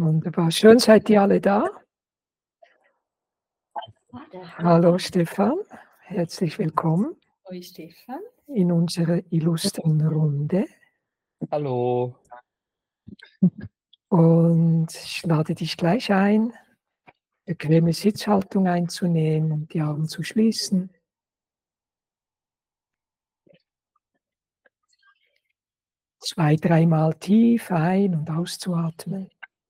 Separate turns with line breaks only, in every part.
Wunderbar. Schön, seid ihr alle da. Hallo Stefan, herzlich willkommen
Hoi Stefan.
in unserer illustren Runde.
Hallo.
Und ich lade dich gleich ein, bequeme Sitzhaltung einzunehmen und die Augen zu schließen. Zwei, dreimal tief ein- und auszuatmen.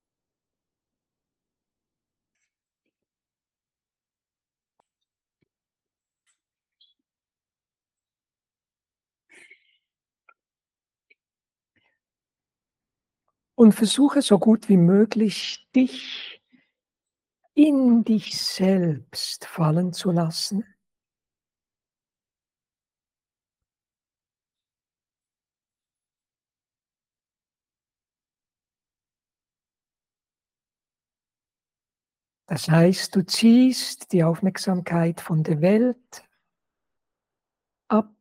Und versuche so gut wie möglich, dich in dich selbst fallen zu lassen. Das heißt, du ziehst die Aufmerksamkeit von der Welt ab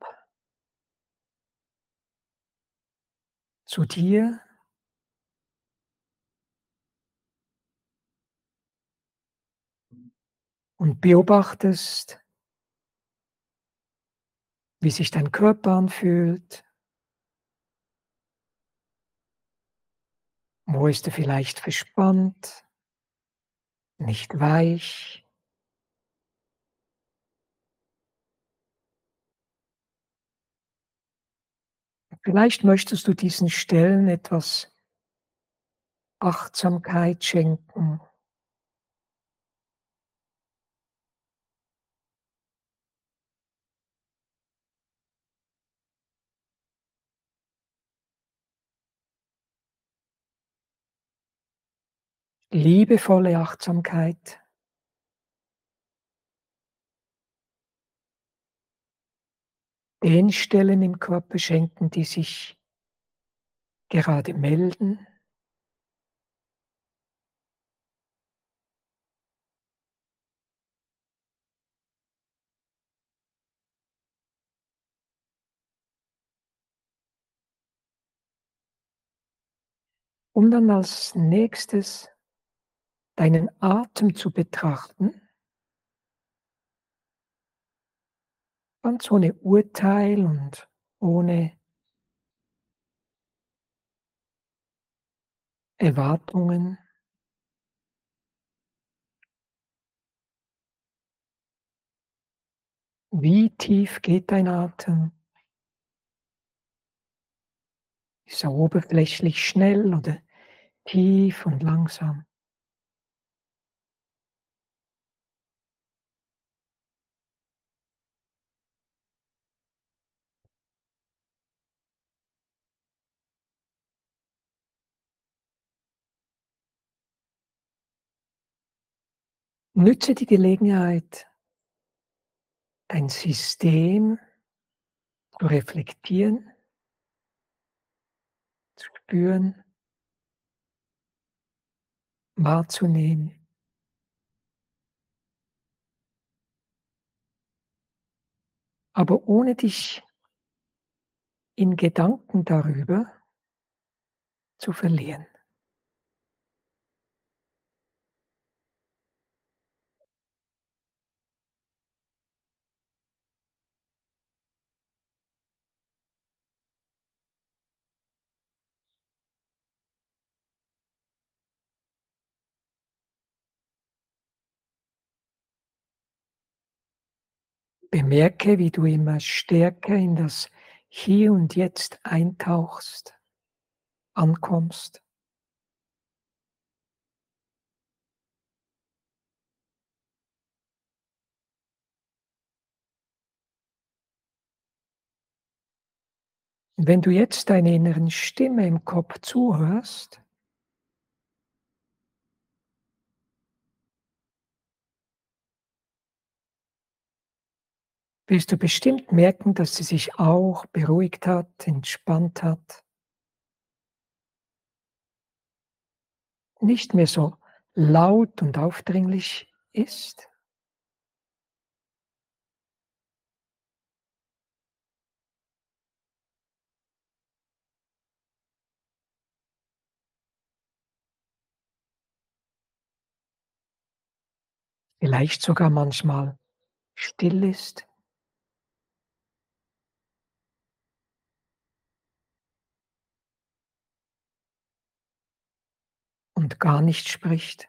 zu dir und beobachtest, wie sich dein Körper anfühlt. Wo ist er vielleicht verspannt, nicht weich? Vielleicht möchtest du diesen Stellen etwas Achtsamkeit schenken. Liebevolle Achtsamkeit. Den Stellen im Körper schenken, die sich gerade melden. Um dann als Nächstes deinen Atem zu betrachten, ganz ohne Urteil und ohne Erwartungen. Wie tief geht dein Atem? Ist er oberflächlich schnell oder tief und langsam? Nütze die Gelegenheit, dein System zu reflektieren, zu spüren, wahrzunehmen, aber ohne dich in Gedanken darüber zu verlieren. Bemerke, wie du immer stärker in das Hier und Jetzt eintauchst, ankommst. Und wenn du jetzt deiner inneren Stimme im Kopf zuhörst, wirst du bestimmt merken, dass sie sich auch beruhigt hat, entspannt hat, nicht mehr so laut und aufdringlich ist. vielleicht sogar manchmal still ist und gar nicht spricht.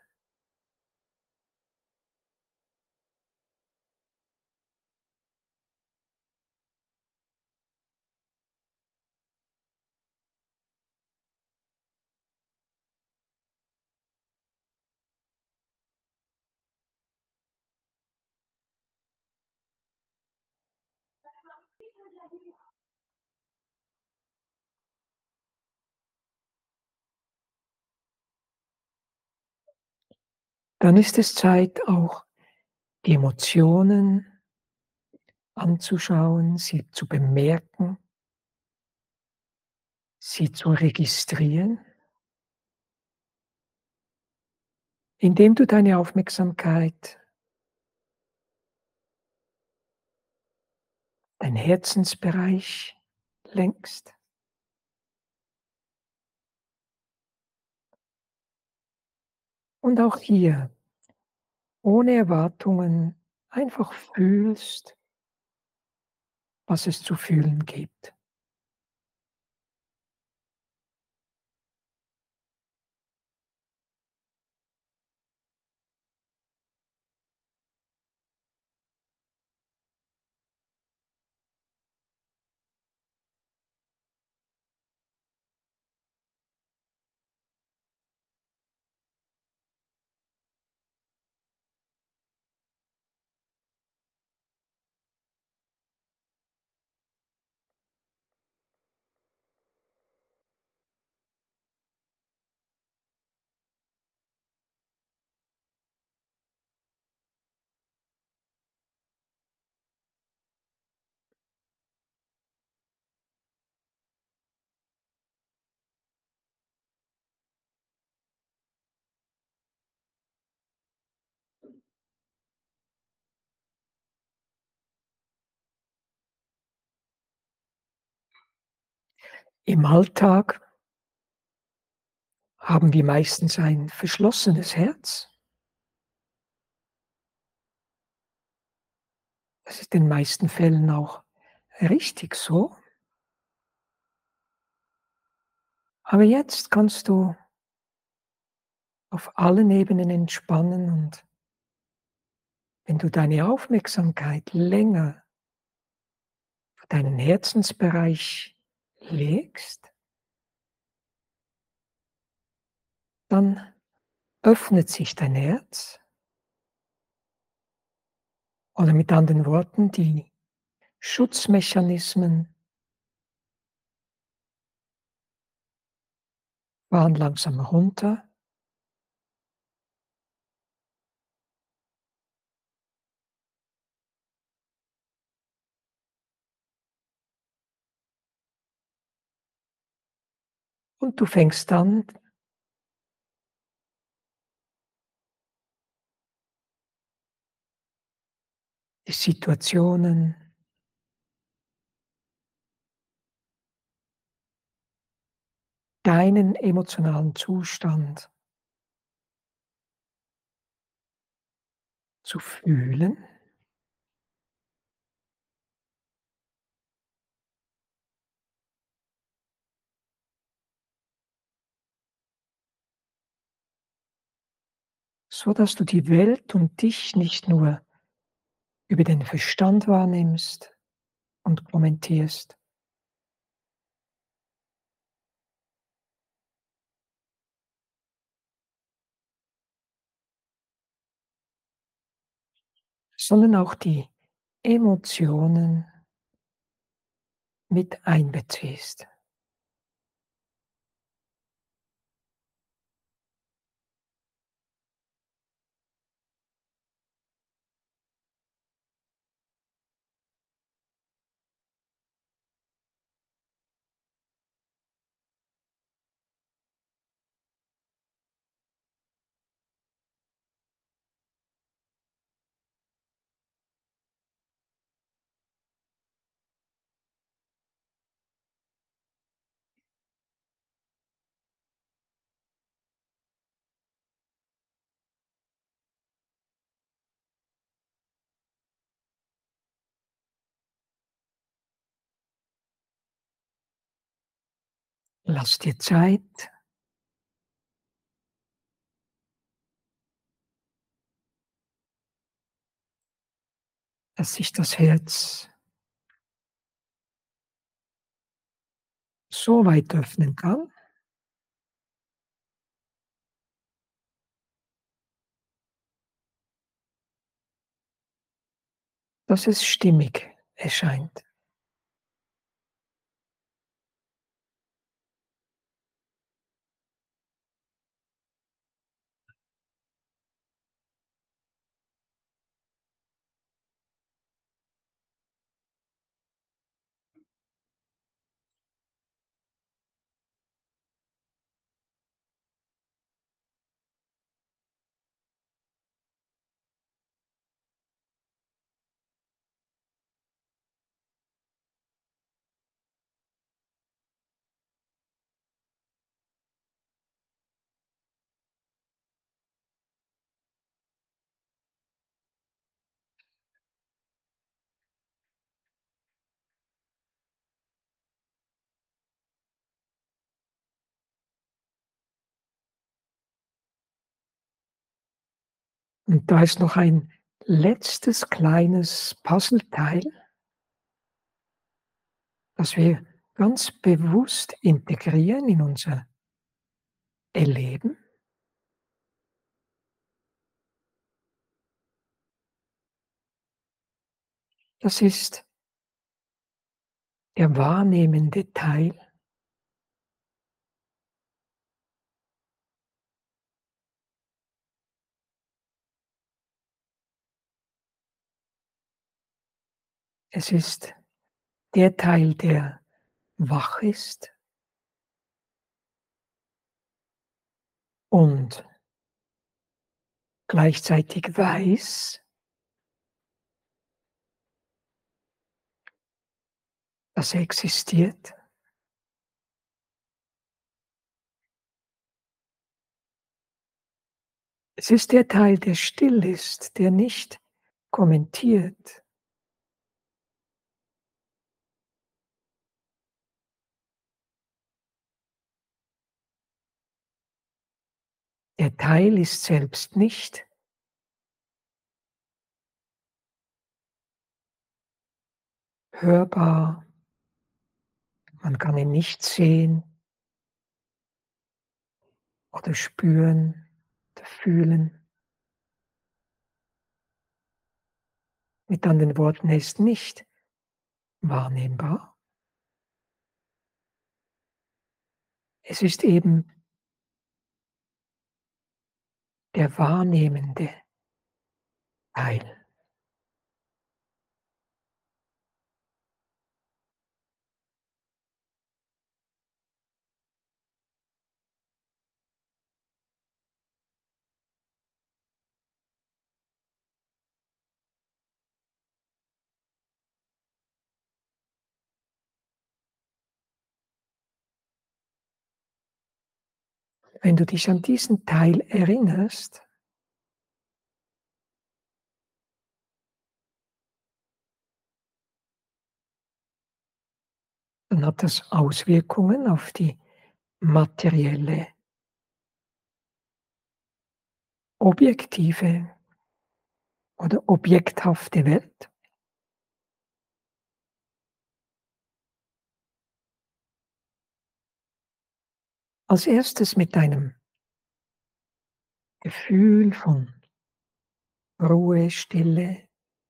Dann ist es Zeit, auch die Emotionen anzuschauen, sie zu bemerken, sie zu registrieren, indem du deine Aufmerksamkeit, dein Herzensbereich lenkst und auch hier ohne Erwartungen einfach fühlst, was es zu fühlen gibt. Im Alltag haben wir meistens ein verschlossenes Herz. Das ist in den meisten Fällen auch richtig so. Aber jetzt kannst du auf allen Ebenen entspannen und wenn du deine Aufmerksamkeit länger auf deinen Herzensbereich legst, dann öffnet sich dein Herz oder mit anderen Worten, die Schutzmechanismen fahren langsam runter und du fängst an, die Situationen, deinen emotionalen Zustand zu fühlen, so dass du die Welt und dich nicht nur über den Verstand wahrnimmst und kommentierst, sondern auch die Emotionen mit einbeziehst. Lass dir Zeit, dass sich das Herz so weit öffnen kann, dass es stimmig erscheint. Und da ist noch ein letztes kleines Puzzleteil, das wir ganz bewusst integrieren in unser Erleben. Das ist der wahrnehmende Teil. Es ist der Teil, der wach ist und gleichzeitig weiß, dass er existiert. Es ist der Teil, der still ist, der nicht kommentiert. Der Teil ist selbst nicht hörbar, man kann ihn nicht sehen oder spüren oder fühlen. Mit anderen Worten, er ist nicht wahrnehmbar. Es ist eben der wahrnehmende Teil. Wenn du dich an diesen Teil erinnerst, dann hat das Auswirkungen auf die materielle, objektive oder objekthafte Welt. Als Erstes mit einem Gefühl von Ruhe, Stille,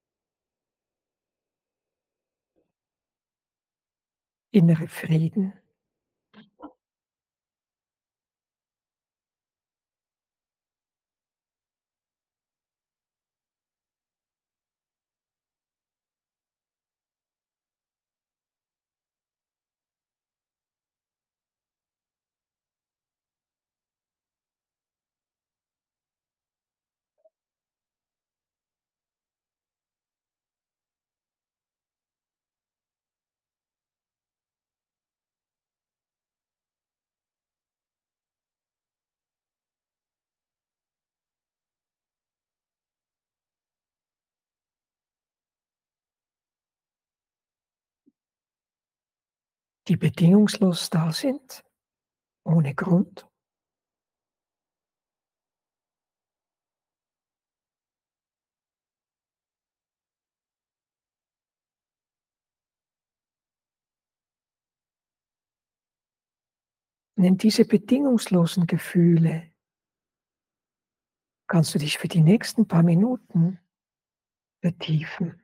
innere Frieden. Die bedingungslos da sind, ohne Grund. Und in diese bedingungslosen Gefühle kannst du dich für die nächsten paar Minuten vertiefen.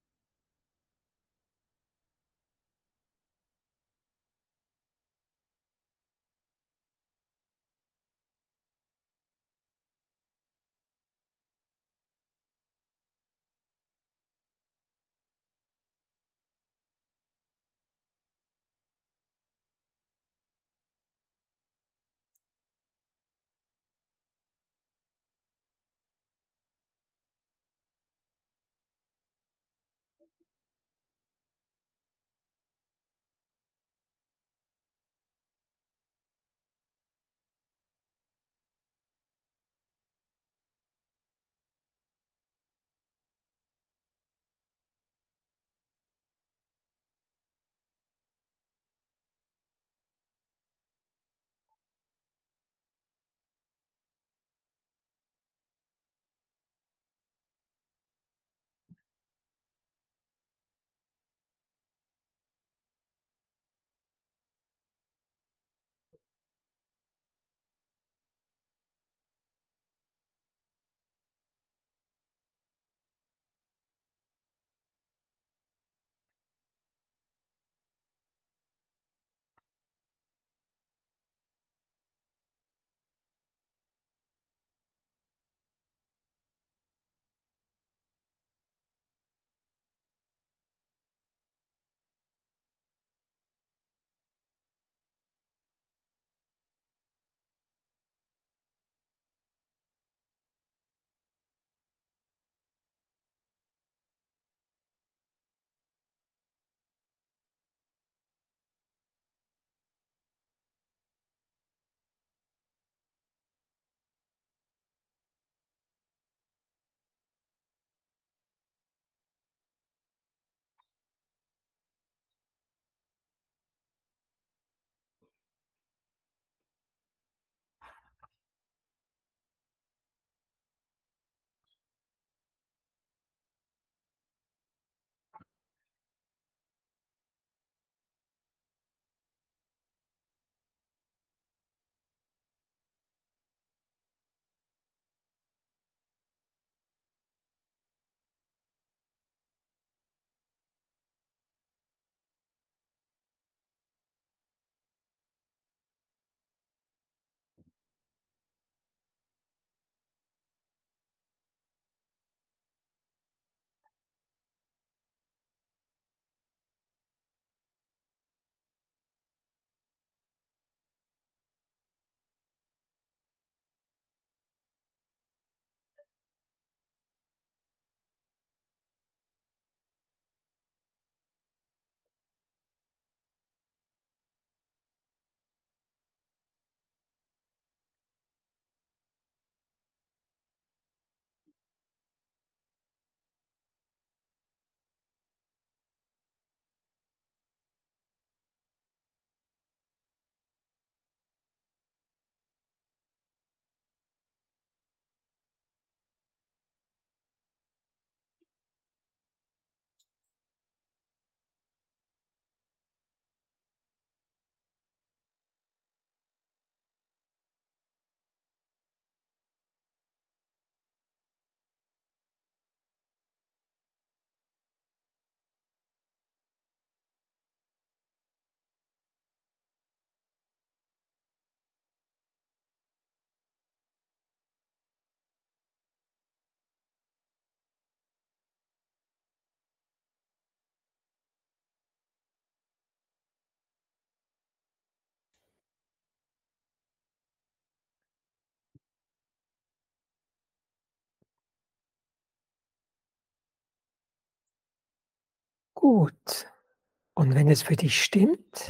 Gut. Und wenn es für dich stimmt,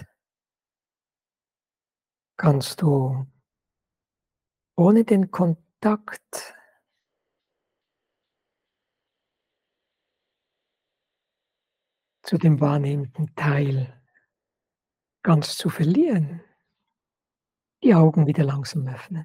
kannst du ohne den Kontakt zu dem wahrnehmenden Teil ganz zu verlieren, Die Augen wieder langsam öffnen.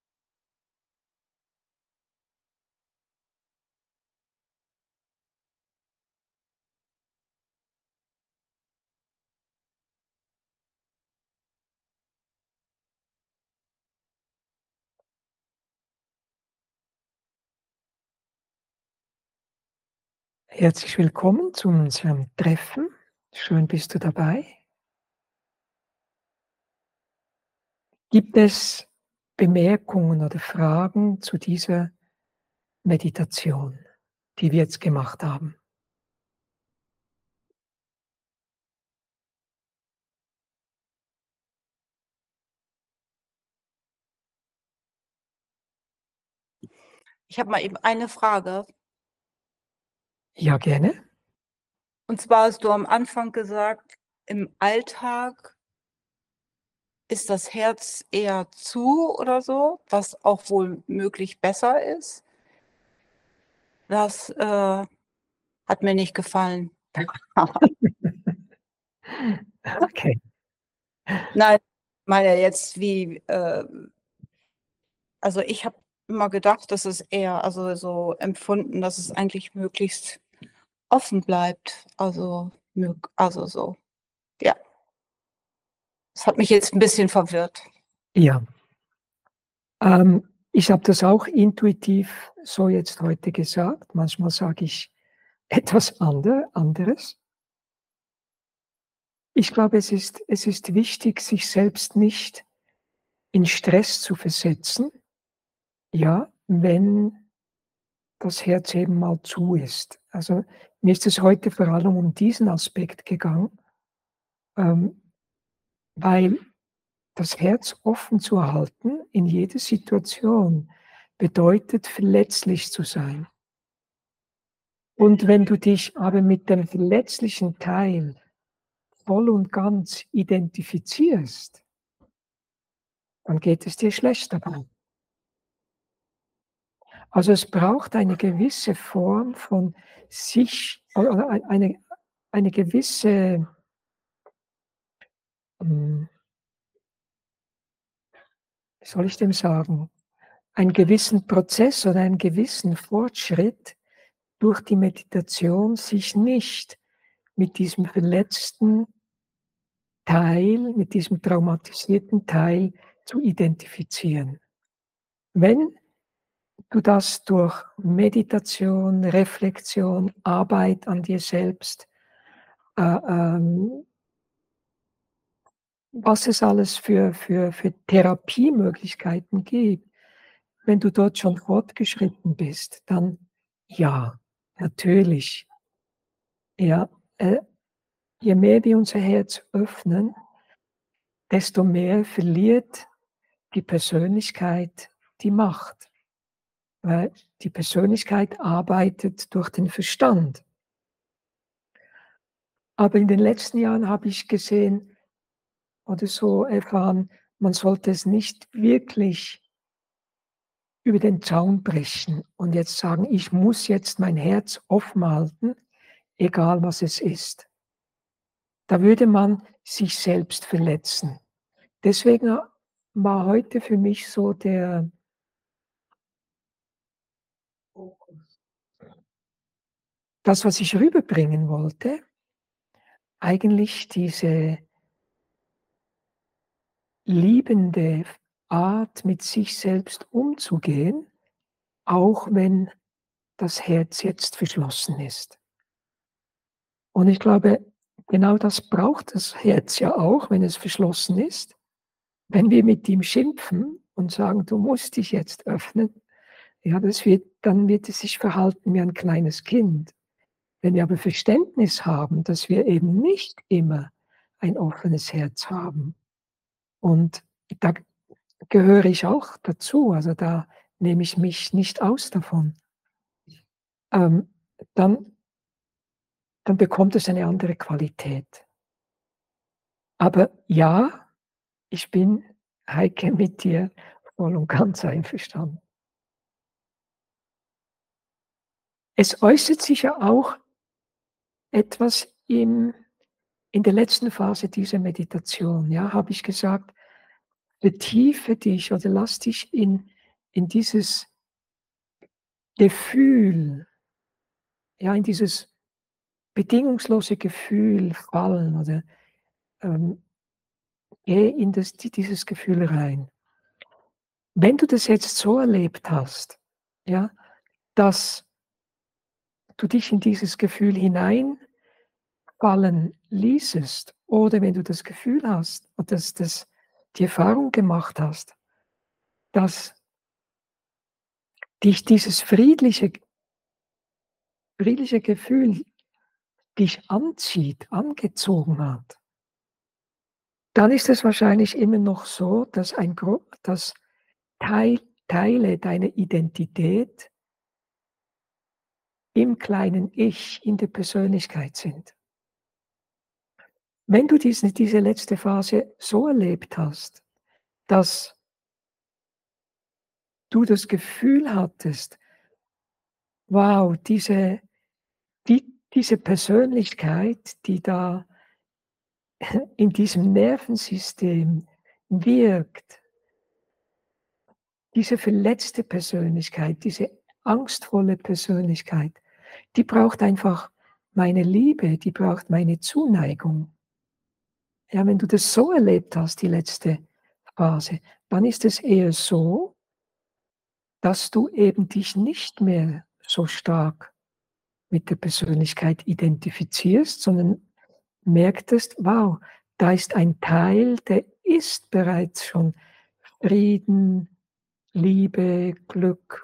Herzlich willkommen zu unserem Treffen. Schön bist du dabei. Gibt es Bemerkungen oder Fragen zu dieser Meditation, die wir jetzt gemacht haben?
Ich habe mal eben eine Frage.
Ja, gerne.
Und zwar hast du am Anfang gesagt, im Alltag ist das Herz eher zu oder so, was auch wohl möglich besser ist. Das, hat mir nicht gefallen.
Okay.
Nein, ich meine jetzt wie, also ich habe immer gedacht, dass es eher also so empfunden, dass es eigentlich möglichst offen bleibt. Also so, ja. Das hat mich jetzt 'n bisschen verwirrt.
Ja, ich habe das auch intuitiv so jetzt heute gesagt. Manchmal sage ich etwas anderes. Ich glaube, es ist wichtig, sich selbst nicht in Stress zu versetzen, ja, wenn das Herz eben mal zu ist. Also, mir ist es heute vor allem um diesen Aspekt gegangen, ähm, weil das Herz offen zu halten in jeder Situation bedeutet, verletzlich zu sein. Und wenn du dich aber mit dem verletzlichen Teil voll und ganz identifizierst, dann geht es dir schlecht dabei. Also, es braucht eine gewisse Form von sich oder eine gewisse, wie soll ich dem sagen, einen gewissen Prozess oder einen gewissen Fortschritt durch die Meditation, sich nicht mit diesem verletzten Teil, mit diesem traumatisierten Teil zu identifizieren. Wenn du das durch Meditation, Reflexion, Arbeit an dir selbst, äh, ähm, was es alles für Therapiemöglichkeiten gibt, wenn du dort schon fortgeschritten bist, dann ja, natürlich. Ja, je mehr wir unser Herz öffnen, desto mehr verliert die Persönlichkeit die Macht, weil die Persönlichkeit arbeitet durch den Verstand. Aber in den letzten Jahren habe ich gesehen oder so erfahren, man sollte es nicht wirklich über den Zaun brechen und jetzt sagen: „Ich muss jetzt mein Herz offen halten, egal was es ist.“ Da würde man sich selbst verletzen. Deswegen war heute für mich so das, was ich rüberbringen wollte, eigentlich diese liebende Art, mit sich selbst umzugehen, auch wenn das Herz jetzt verschlossen ist. Und ich glaube, genau das braucht das Herz ja auch, wenn es verschlossen ist. Wenn wir mit ihm schimpfen und sagen: „Du musst dich jetzt öffnen“, ja, dann wird es sich verhalten wie ein kleines Kind. Wenn wir aber Verständnis haben, dass wir eben nicht immer ein offenes Herz haben und da gehöre ich auch dazu, also da nehme ich mich nicht aus davon, ähm, dann bekommt es eine andere Qualität. Aber ja, ich bin, Heike, mit dir voll und ganz einverstanden. Es äußert sich ja auch etwas in der letzten Phase dieser Meditation, ja, habe ich gesagt, vertiefe dich oder lass dich in dieses Gefühl, ja, in dieses bedingungslose Gefühl fallen oder, ähm, geh in dieses Gefühl rein. Wenn du das jetzt so erlebt hast, ja, dass du dich in dieses Gefühl hineinfallen ließest oder wenn du das Gefühl hast und das die Erfahrung gemacht hast, dass dich dieses friedliche Gefühl dich anzieht, angezogen hat, dann ist es wahrscheinlich immer noch so, dass dass Teile deiner Identität im kleinen Ich, in der Persönlichkeit sind. Wenn du diese letzte Phase so erlebt hast, dass du das Gefühl hattest: „Wow, diese Persönlichkeit, die da in diesem Nervensystem wirkt, diese verletzte Persönlichkeit, diese angstvolle Persönlichkeit, die braucht einfach meine Liebe, die braucht meine Zuneigung.“ Ja, wenn du das so erlebt hast, die letzte Phase, dann ist es eher so, dass du eben dich nicht mehr so stark mit der Persönlichkeit identifizierst, sondern merktest: „Wow, da ist ein Teil, der ist bereits schon Frieden, Liebe, Glück.“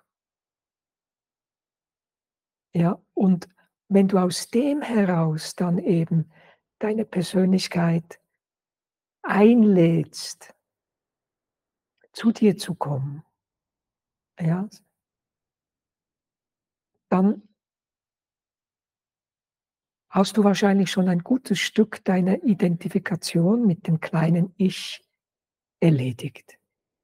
Ja, und wenn du aus dem heraus dann eben deine Persönlichkeit einlädst, zu dir zu kommen, ja, dann hast du wahrscheinlich schon ein gutes Stück deiner Identifikation mit dem kleinen Ich erledigt.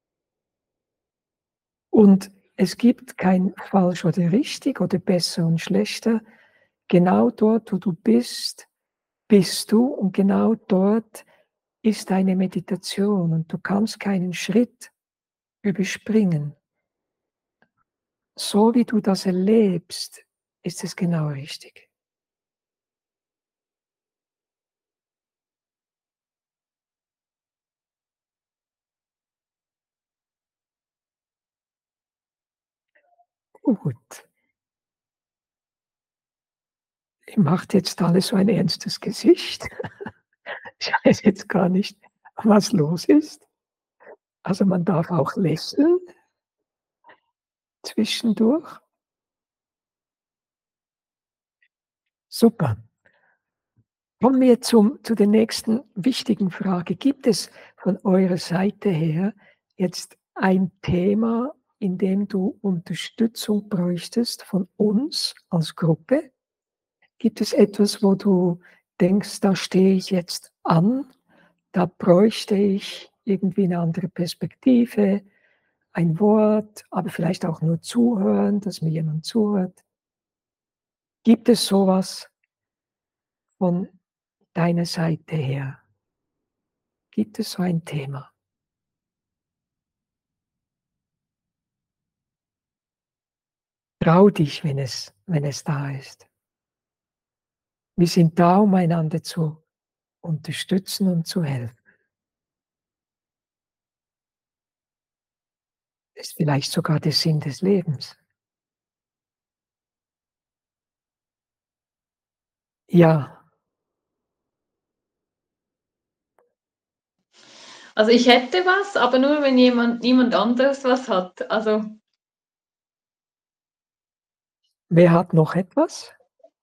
Und es gibt kein falsch oder richtig oder besser und schlechter. Genau dort, wo du bist, bist du und genau dort ist deine Meditation und du kannst keinen Schritt überspringen. So wie du das erlebst, ist es genau richtig. Gut. Ihr macht jetzt alle so ein ernstes Gesicht. Ich weiß jetzt gar nicht, was los ist. Also, man darf auch lächeln zwischendurch. Super. Kommen wir zu der nächsten wichtigen Frage. Gibt es von eurer Seite her jetzt ein Thema, in dem du Unterstützung bräuchtest von uns als Gruppe? Gibt es etwas, wo du denkst: „Da stehe ich jetzt an, da bräuchte ich irgendwie 'ne andere Perspektive, ein Wort, aber vielleicht auch nur zuhören, dass mir jemand zuhört?“ Gibt es so was von deiner Seite her? Gibt es so ein Thema? Trau dich, wenn es da ist. Wir sind da, um einander zu unterstützen und zu helfen. Ist vielleicht sogar der Sinn des Lebens. Ja,
Also ich hätte was, aber nur wenn niemand anderes was hat. Also,
wer hat noch etwas?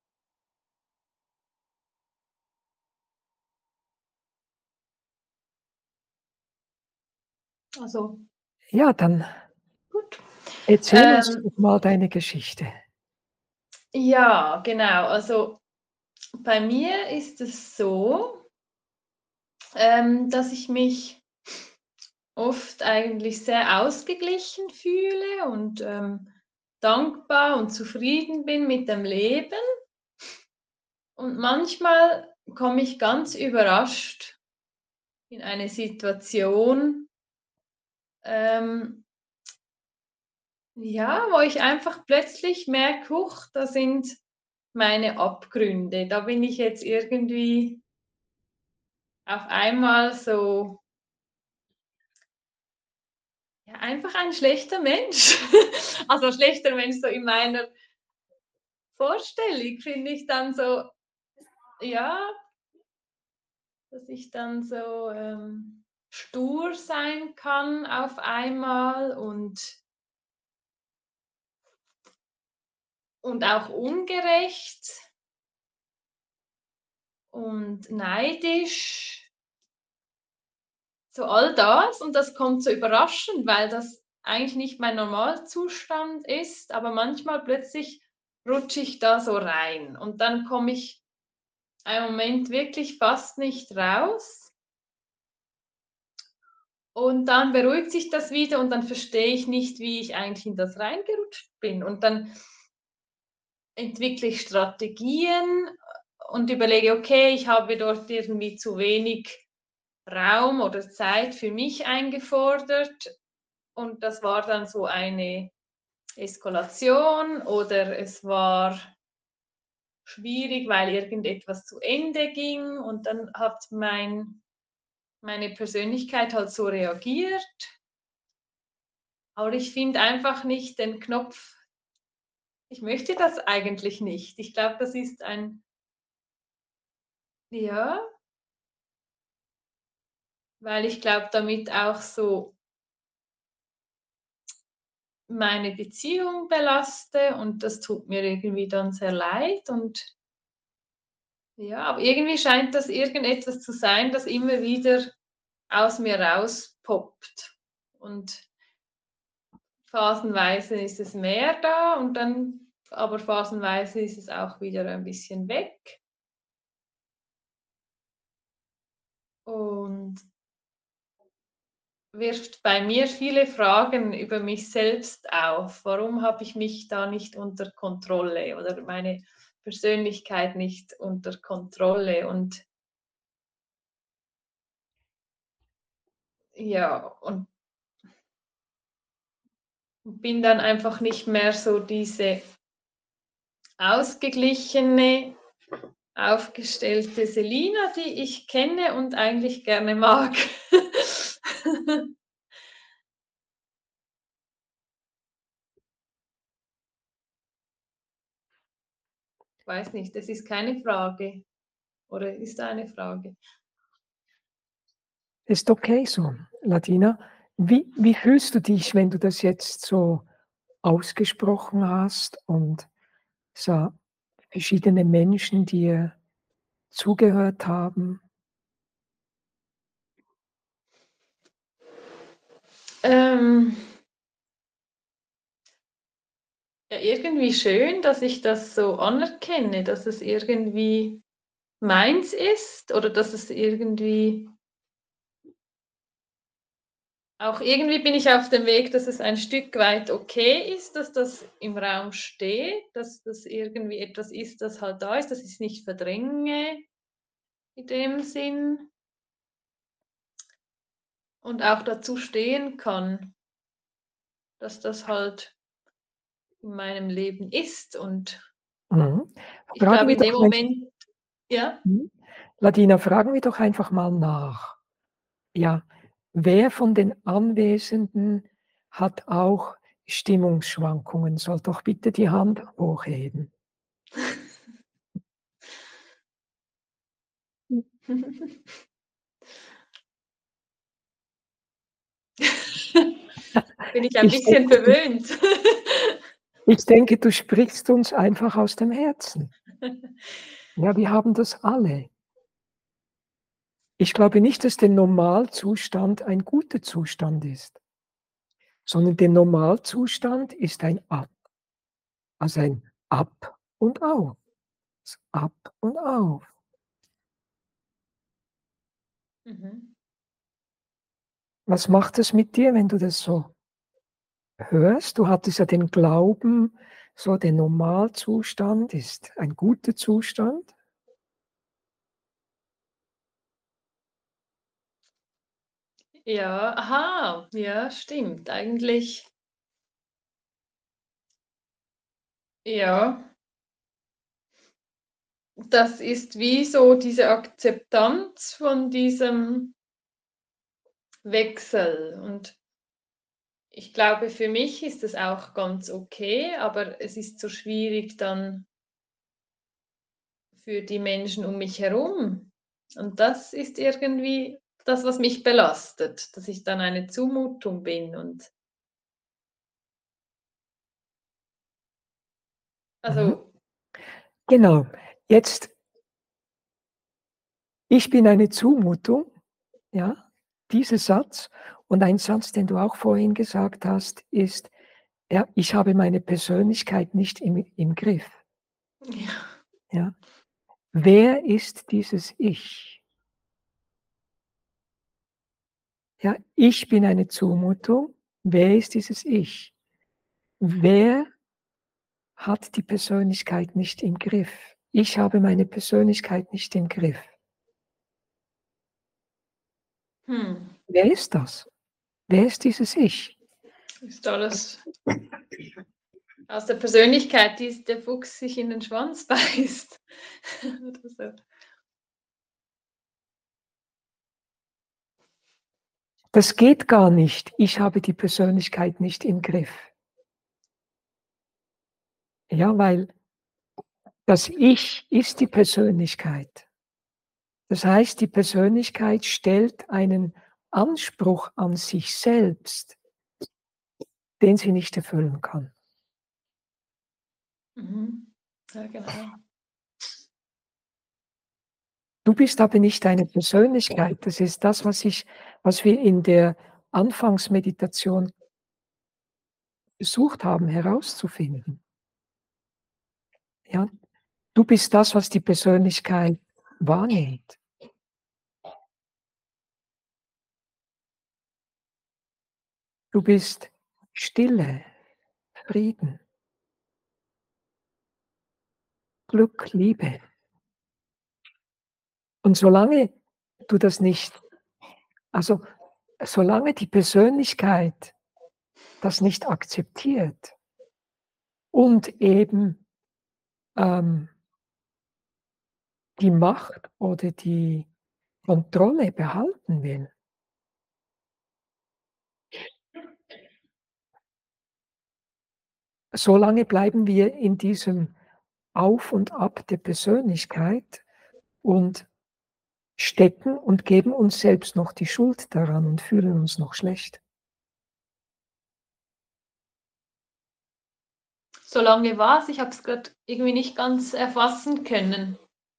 also
Ja, dann
gut.
erzähl uns
Ähm,
doch mal deine Geschichte.
ja, genau. Also bei mir ist es so, dass ich mich oft eigentlich sehr ausgeglichen fühle und dankbar und zufrieden bin mit dem Leben. Und manchmal komme ich ganz überrascht in eine Situation, ja, wo ich einfach plötzlich merke, huch, da sind meine Abgründe. Da bin ich jetzt irgendwie auf einmal so, ja, einfach ein schlechter Mensch. Also schlechter Mensch so in meiner Vorstellung finde ich dann so, ja, dass ich dann so stur sein kann auf einmal und auch ungerecht und neidisch. So all das, und das kommt so überraschend, weil das eigentlich nicht mein Normalzustand ist, aber manchmal plötzlich rutsche ich da so rein und dann komme ich einen Moment wirklich fast nicht raus und dann beruhigt sich das wieder und dann verstehe ich nicht, wie ich eigentlich in das reingerutscht bin und dann entwickle ich Strategien und überlege, okay, ich habe dort irgendwie zu wenig Raum oder Zeit für mich eingefordert und das war dann so eine Eskalation oder es war schwierig, weil irgendetwas zu Ende ging und dann hat meine Persönlichkeit halt so reagiert. Aber ich finde einfach nicht den Knopf, ich möchte das eigentlich nicht. Ich glaube, das ist ja, weil ich glaube, damit auch so meine Beziehung belaste und das tut mir irgendwie dann sehr leid und ja, aber irgendwie scheint das irgendetwas zu sein, das immer wieder aus mir rauspoppt und phasenweise ist es mehr da und dann aber phasenweise ist es auch wieder ein bisschen weg und wirft bei mir viele Fragen über mich selbst auf. Warum habe ich mich da nicht unter Kontrolle oder meine Persönlichkeit nicht unter Kontrolle? Und ja, und bin dann einfach nicht mehr so diese ausgeglichene, aufgestellte Selina, die ich kenne und eigentlich gerne mag. Weiß nicht, das ist keine Frage. Oder ist da eine Frage?
Ist okay so, Ladina. Wie fühlst du dich, wenn du das jetzt so ausgesprochen hast und so verschiedene Menschen dir zugehört haben?
Ja, irgendwie schön, dass ich das so anerkenne, dass es irgendwie meins ist oder dass es irgendwie auch irgendwie bin ich auf dem Weg, dass es ein Stück weit okay ist, dass das im Raum steht, dass das irgendwie etwas ist, das halt da ist, dass ich es nicht verdränge in dem Sinn und auch dazu stehen kann, dass das halt in meinem Leben ist und
Mhm.
ich
Fragen
glaube
wir
in dem
doch ein
Moment, ja.
Ladina, fragen wir doch einfach mal nach. Ja, wer von den Anwesenden hat auch Stimmungsschwankungen? Soll doch bitte die Hand hochheben.
Bin ich ein
Ich
bisschen
denke,
verwöhnt.
ich denke, du sprichst uns einfach aus dem Herzen. Ja, wir haben das alle. Ich glaube nicht, dass der Normalzustand ein guter Zustand ist, sondern der Normalzustand ist ein Ab. Also ein Ab und Auf. Ab und auf.
Mhm.
Was macht es mit dir, wenn du das so hörst? Du hattest ja den Glauben, so der Normalzustand ist ein guter Zustand.
Ja, aha, ja, stimmt. Eigentlich, ja, das ist wie so diese Akzeptanz von diesem Wechsel. Und ich glaube, für mich ist es auch ganz okay, aber es ist so schwierig dann für die Menschen um mich herum. Und das ist irgendwie das, was mich belastet, dass ich dann eine Zumutung bin. Und also,
Genau. Jetzt, ich bin eine Zumutung, ja, dieser Satz. Und ein Satz, den du auch vorhin gesagt hast, ist, ja, ich habe meine Persönlichkeit nicht im Griff.
ja.
Ja. Wer ist dieses Ich? Ja, ich bin eine Zumutung. Wer ist dieses Ich? Wer hat die Persönlichkeit nicht im Griff? Ich habe meine Persönlichkeit nicht im Griff. Wer ist das? Wer ist dieses Ich?
Ist alles aus der Persönlichkeit, die der Fuchs sich in den Schwanz beißt. Oder so.
Das geht gar nicht. Ich habe die Persönlichkeit nicht im Griff. Ja, weil das Ich ist die Persönlichkeit. Das heißt, die Persönlichkeit stellt einen Anspruch an sich selbst, den sie nicht erfüllen kann.
Ja, genau.
Du bist aber nicht eine Persönlichkeit. Das ist das, was wir in der Anfangsmeditation versucht haben herauszufinden. Ja, du bist das, was die Persönlichkeit wahrnimmt. Du bist Stille, Frieden, Glück, Liebe. Und solange du das nicht, also solange die Persönlichkeit das nicht akzeptiert und eben die Macht oder die Kontrolle behalten will, solange bleiben wir in diesem Auf und Ab der Persönlichkeit und stecken und geben uns selbst noch die Schuld daran und fühlen uns noch schlecht.
Solange was? Ich habe es gerade irgendwie nicht ganz erfassen können.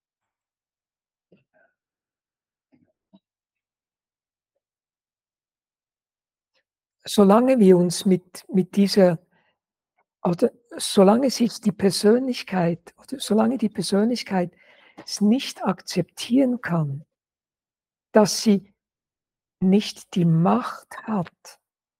Solange wir uns mit dieser, oder solange sich die Persönlichkeit, oder solange die Persönlichkeit es nicht akzeptieren kann, dass sie nicht die Macht hat,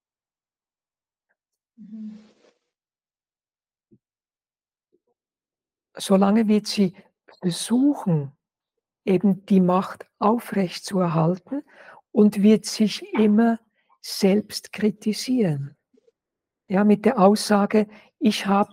solange wird sie versuchen, eben die Macht aufrechtzuerhalten und wird sich immer selbst kritisieren. Ja, mit der Aussage, ich habe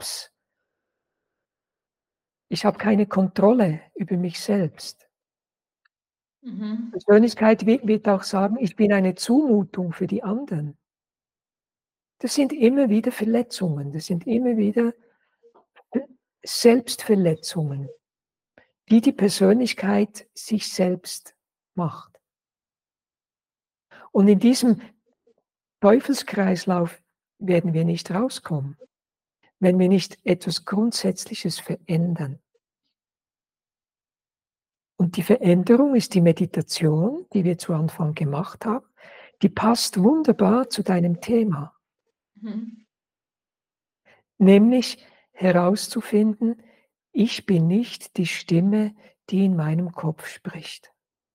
keine Kontrolle über mich selbst. Persönlichkeit wird auch sagen, ich bin eine Zumutung für die anderen. Das sind immer wieder Verletzungen, das sind immer wieder Selbstverletzungen, die die Persönlichkeit sich selbst macht. Und in diesem Teufelskreislauf werden wir nicht rauskommen, wenn wir nicht etwas Grundsätzliches verändern. Und die Veränderung ist die Meditation, die wir zu Anfang gemacht haben. Die passt wunderbar zu deinem Thema. Nämlich herauszufinden, ich bin nicht die Stimme, die in meinem Kopf spricht.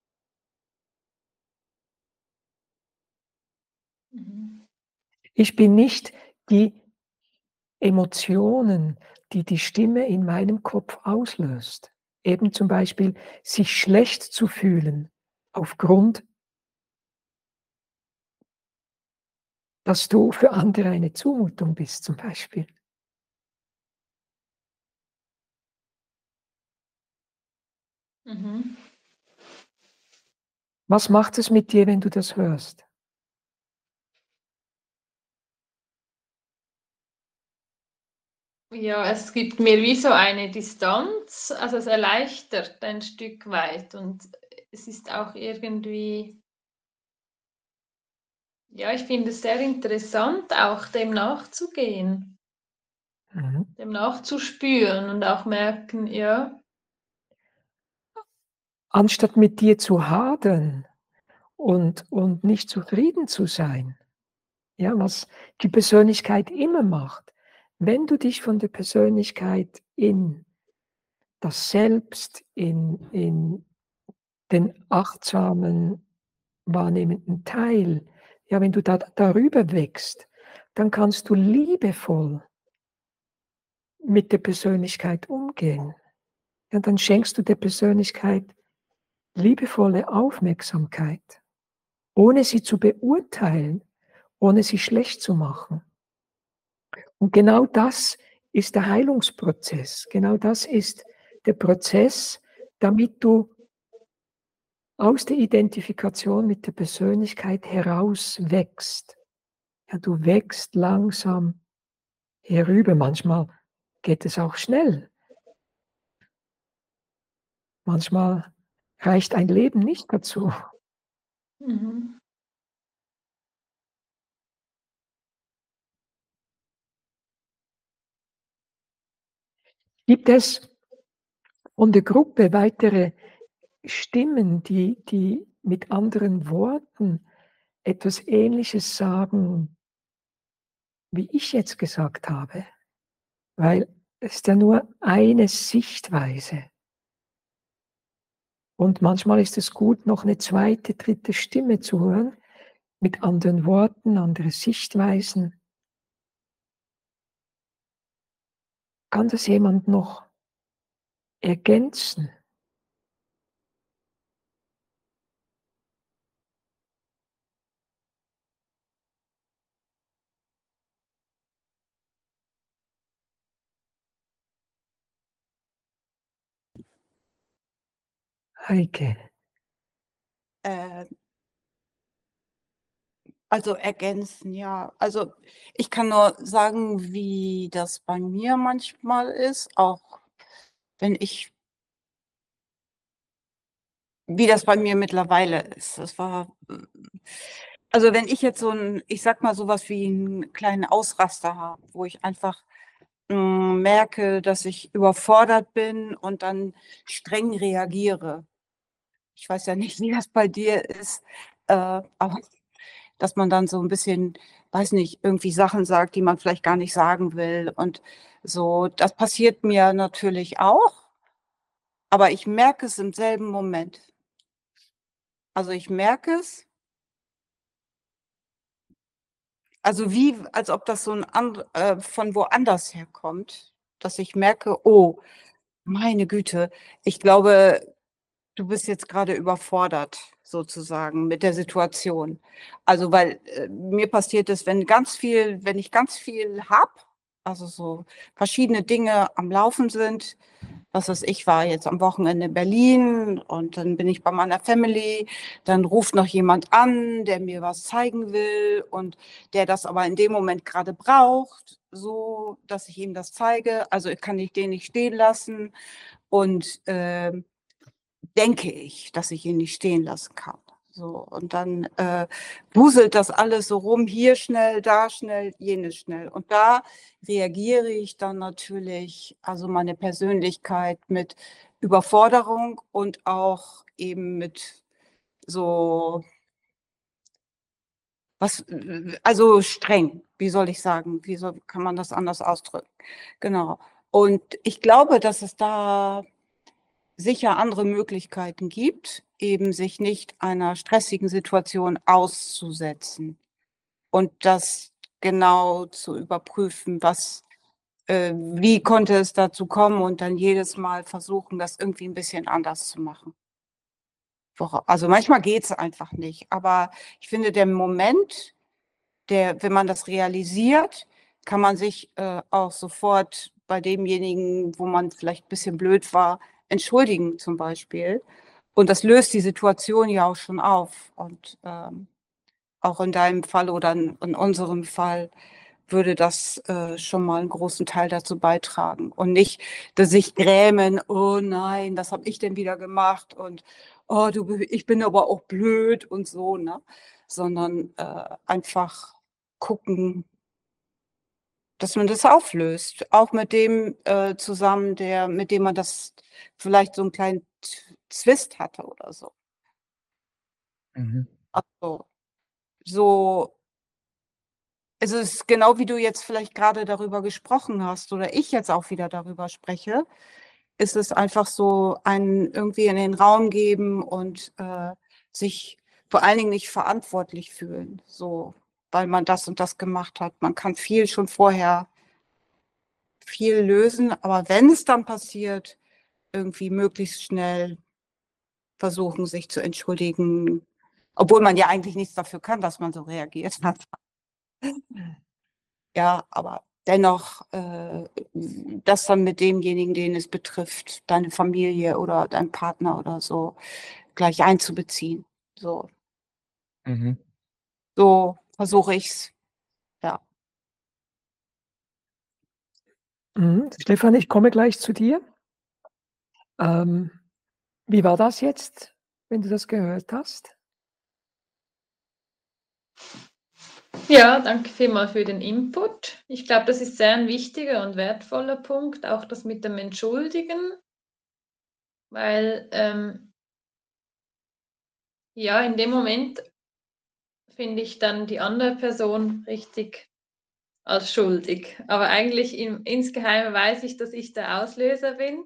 Ich bin nicht die Emotionen, die die Stimme in meinem Kopf auslöst. Eben zum Beispiel sich schlecht zu fühlen aufgrund dass du für andere eine Zumutung bist zum Beispiel.
Mhm.
Was macht es mit dir, wenn du das hörst?
Ja, es gibt mir wie so eine Distanz, also es erleichtert ein Stück weit und es ist auch irgendwie, ja, ich finde es sehr interessant, auch dem nachzugehen,
Mhm.
dem nachzuspüren und auch merken, ja.
Anstatt mit dir zu hadern und nicht zufrieden zu sein, ja, was die Persönlichkeit immer macht. Wenn du dich von der Persönlichkeit in das Selbst, in den achtsamen, wahrnehmenden Teil, ja, wenn du darüber wächst, dann kannst du liebevoll mit der Persönlichkeit umgehen. Ja, dann schenkst du der Persönlichkeit liebevolle Aufmerksamkeit, ohne sie zu beurteilen, ohne sie schlecht zu machen. Und genau das ist der Heilungsprozess. Genau das ist der Prozess, damit du aus der Identifikation mit der Persönlichkeit herauswächst. Ja, du wächst langsam herüber. Manchmal geht es auch schnell. Manchmal reicht ein Leben nicht dazu.
Mhm.
Gibt es von der Gruppe weitere Stimmen, die mit anderen Worten etwas Ähnliches sagen, wie ich jetzt gesagt habe? Weil es ist ja nur eine Sichtweise. Und manchmal ist es gut, noch eine zweite, dritte Stimme zu hören, mit anderen Worten, andere Sichtweisen. Kann das jemand noch ergänzen? Heike.
Äh, Also ergänzen, ja. Also ich kann nur sagen, wie das bei mir manchmal ist, auch wenn ich wie das bei mir mittlerweile ist. Das war also wenn ich jetzt so 'n, ich sage mal, so was wie 'n kleinen Ausraster habe, wo ich einfach, merke, dass ich überfordert bin und dann streng reagiere. Ich weiß ja nicht, wie das bei dir ist, aber dass man dann so 'n bisschen, weiß nicht, irgendwie Sachen sagt, die man vielleicht gar nicht sagen will und so. Das passiert mir natürlich auch, aber ich merke es im selben Moment. Also, ich merke es, also wie als ob das so 'n von woanders herkommt, dass ich merke: „Oh, meine Güte, ich glaube, du bist jetzt grade überfordert sozusagen mit der Situation.“ Also, weil, mir passiert es, wenn ich ganz viel habe, also so verschiedene Dinge am Laufen sind. Was weiß ich, war jetzt am Wochenende in Berlin und dann bin ich bei meiner Family, dann ruft noch jemand an, der mir was zeigen will und der das aber in dem Moment grade braucht, so dass ich ihm das zeige. Also, kann ich den nicht stehen lassen und, denke ich, dass ich ihn nicht stehen lassen kann. So, und dann, wuselt das alles so rum, hier schnell, da schnell, jenes schnell. Und da reagiere ich dann natürlich, also meine Persönlichkeit mit Überforderung und auch eben mit so was, also streng, wie soll ich sagen? Wie soll kann man das anders ausdrücken? Genau. Und ich glaube, dass es da sicher andere Möglichkeiten gibt, eben sich nicht einer stressigen Situation auszusetzen und das genau zu überprüfen, wie konnte es dazu kommen und dann jedes Mal versuchen, das irgendwie ein bisschen anders zu machen. Also, manchmal geht es einfach nicht, aber ich finde, der Moment, wenn man das realisiert, kann man sich auch sofort bei demjenigen, wo man vielleicht ein bisschen blöd war, entschuldigen zum Beispiel. Und das löst die Situation ja auch schon auf. Und auch in deinem Fall oder in unserem Fall würde das schon mal einen großen Teil dazu beitragen. Und nicht, dass sich grämen, oh nein, was habe ich denn wieder gemacht? Und oh, ich bin aber auch blöd und so, ne? Sondern einfach gucken, dass man das auflöst. Auch mit dem zusammen, mit dem man das vielleicht so einen kleinen Zwist hatte oder so.
Mhm.
Also so, es ist genau wie du jetzt vielleicht gerade darüber gesprochen hast oder ich jetzt auch wieder darüber spreche, ist es einfach so ein irgendwie in den Raum geben und sich vor allen Dingen nicht verantwortlich fühlen, so, weil man das und das gemacht hat. Man kann viel schon vorher viel lösen, aber wenn es dann passiert, irgendwie möglichst schnell versuchen, sich zu entschuldigen, obwohl man ja eigentlich nichts dafür kann, dass man so reagiert hat. Ja, aber dennoch, das dann mit demjenigen, den es betrifft, deine Familie oder dein Partner oder so, gleich einzubeziehen. So,
Mhm.
so versuche ich's, ja.
Stefan, ich komme gleich zu dir. Wie war das jetzt, wenn du das gehört hast?
Ja, danke vielmals für den Input. Ich glaube, das ist sehr ein wichtiger und wertvoller Punkt, auch das mit dem Entschuldigen, weil ja, in dem Moment finde ich dann die andere Person richtig als schuldig. Aber eigentlich insgeheim weiß ich, dass ich der Auslöser bin.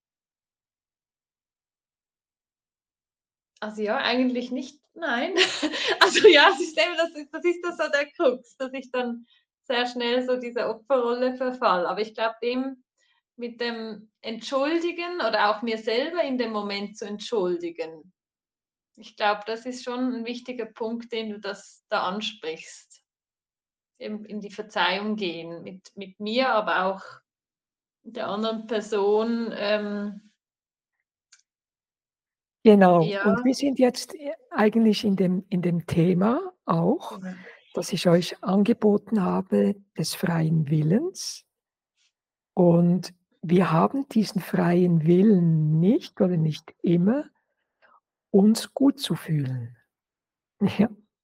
Also ja, eigentlich nicht, nein. Also ja, das ist eben das so der Krux, dass ich dann sehr schnell so diese Opferrolle verfall. Aber ich glaube, dem mit dem Entschuldigen oder auch mir selber in dem Moment zu entschuldigen, ich glaube, das ist schon ein wichtiger Punkt, den du da ansprichst. Eben in die Verzeihung gehen mit mir, aber auch der anderen Person.
Genau.
Ja,
Und wir sind jetzt eigentlich in dem Thema auch,
genau.
das ich euch angeboten habe, des freien Willens. Und wir haben diesen freien Willen nicht oder nicht immer, uns gut zu fühlen. Ja.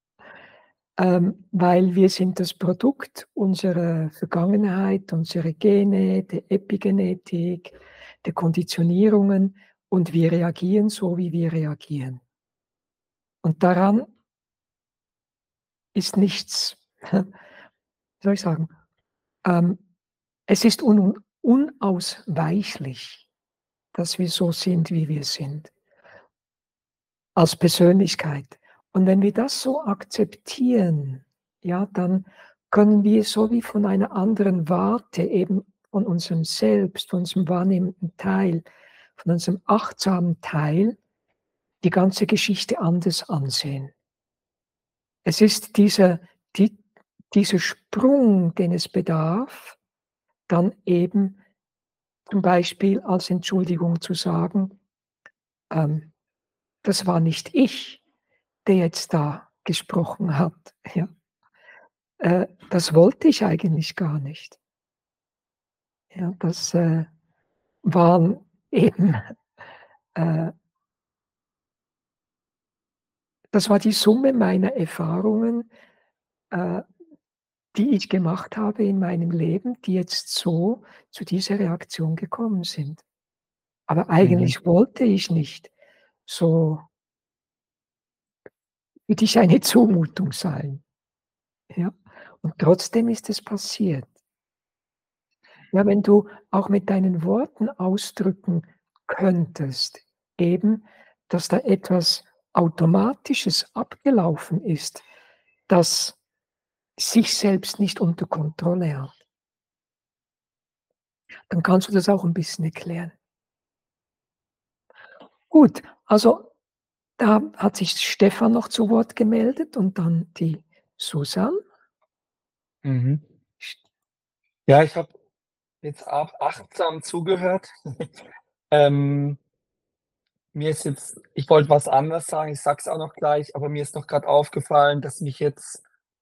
Weil wir sind das Produkt unserer Vergangenheit, unserer Gene, der Epigenetik, der Konditionierungen und wir reagieren so, wie wir reagieren. Und daran ist nichts, wie soll ich sagen, es ist unausweichlich, dass wir so sind, wie wir sind, als Persönlichkeit. Und wenn wir das so akzeptieren, ja, dann können wir so wie von einer anderen Warte, eben von unserem Selbst, von unserem wahrnehmenden Teil, von unserem achtsamen Teil, die ganze Geschichte anders ansehen. Es ist dieser Sprung, den es bedarf, dann eben zum Beispiel als Entschuldigung zu sagen, das war nicht ich, der jetzt da gesprochen hat. Ja. Das wollte ich eigentlich gar nicht. Ja, das waren eben, äh, das war die Summe meiner Erfahrungen, äh, die ich gemacht habe in meinem Leben, die jetzt so zu dieser Reaktion gekommen sind. Aber
Mhm.
eigentlich wollte ich nicht so für dich eine Zumutung sein. Ja? Und trotzdem ist es passiert. Ja, wenn du auch mit deinen Worten ausdrücken könntest, eben, dass da etwas Automatisches abgelaufen ist, das sich selbst nicht unter Kontrolle hat, dann kannst du das auch ein bisschen erklären. Gut, also da hat sich Stefan noch zu Wort gemeldet und dann die Susanne.
Mhm. Ja, ich habe jetzt auch achtsam zugehört. Ähm, mir ist jetzt ich wollte was anderes sagen, ich sage es auch noch gleich, aber mir ist noch grad aufgefallen, dass mich jetzt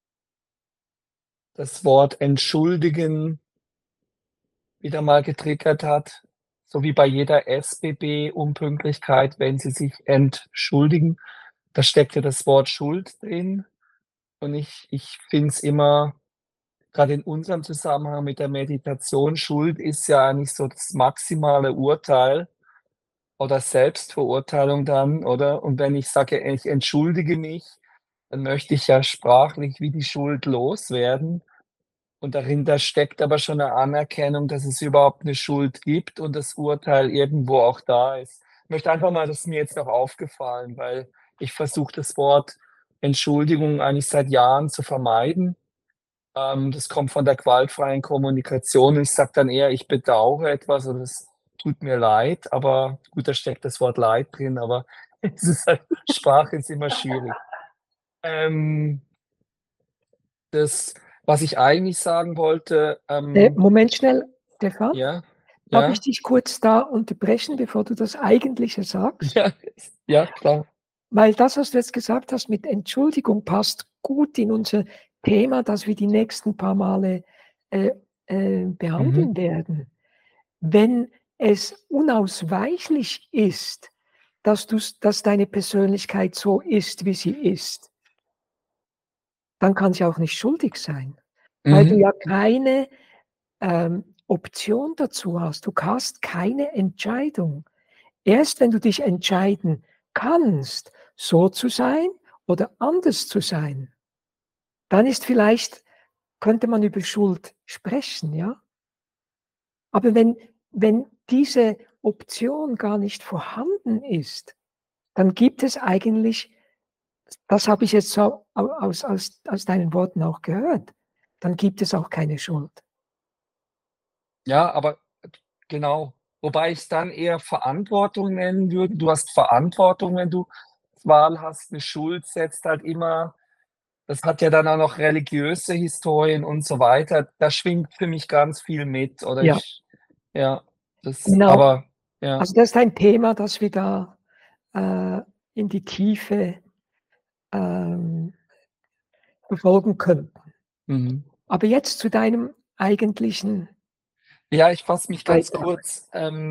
das Wort entschuldigen wieder mal getriggert hat, so wie bei jeder SBB-Unpünktlichkeit, wenn sie sich entschuldigen, da steckt ja das Wort Schuld drin. Und ich finde es immer grade in unserem Zusammenhang mit der Meditation, Schuld ist ja eigentlich so das maximale Urteil oder Selbstverurteilung dann, oder? Und wenn ich sage: „Ich entschuldige mich“, dann möchte ich ja sprachlich wie die Schuld loswerden. Und dahinter steckt aber schon 'ne Anerkennung, dass es überhaupt 'ne Schuld gibt und das Urteil irgendwo auch da ist. Ich möchte einfach mal das ist mir jetzt noch aufgefallen, weil ich versuche das Wort Entschuldigung eigentlich seit Jahren zu vermeiden. Das kommt von der gewaltfreien Kommunikation. Ich sage dann eher: „Ich bedauere etwas“ oder „Es tut mir leid“, aber gut, da steckt das Wort Leid drin, aber es ist halt Sprache ist immer schwierig. Ähm, das, was ich eigentlich sagen wollte,
Moment schnell, Stefan.
ja,
Darf ich
ja,
dich kurz da unterbrechen, bevor du das Eigentliche sagst?
ja, ja, klar.
Weil das, was du jetzt gesagt hast mit Entschuldigung, passt gut in unser Thema, das wir die nächsten paar Male, äh,
Mhm,
behandeln werden. Wenn es unausweichlich ist, dass deine Persönlichkeit so ist, wie sie ist, dann kann sie auch nicht schuldig sein, weil du
mhm,
ja keine, Option dazu hast. Du hast keine Entscheidung. Erst wenn du dich entscheiden kannst, so zu sein oder anders zu sein, dann ist vielleicht könnte man über Schuld sprechen, ja? Aber wenn diese Option gar nicht vorhanden ist, dann gibt es eigentlich das habe ich jetzt so aus deinen Worten auch gehört, dann gibt es auch keine Schuld.
ja, aber genau. Wobei ich's dann eher Verantwortung nennen würde. Du hast Verantwortung, wenn du Wahl hast. 'Ne Schuld setzt halt immer das hat ja dann auch noch religiöse Historien und so weiter. Da schwingt für mich ganz viel mit oder
Ja,
ich ja, das
genau.
aber ja,
Also, das ist ein Thema, das wir da, äh, in die Tiefe, ähm, verfolgen könnten.
mhm.
Aber jetzt zu deinem eigentlichen
Ja, ich fasse mich ganz
Beitrag.
kurz.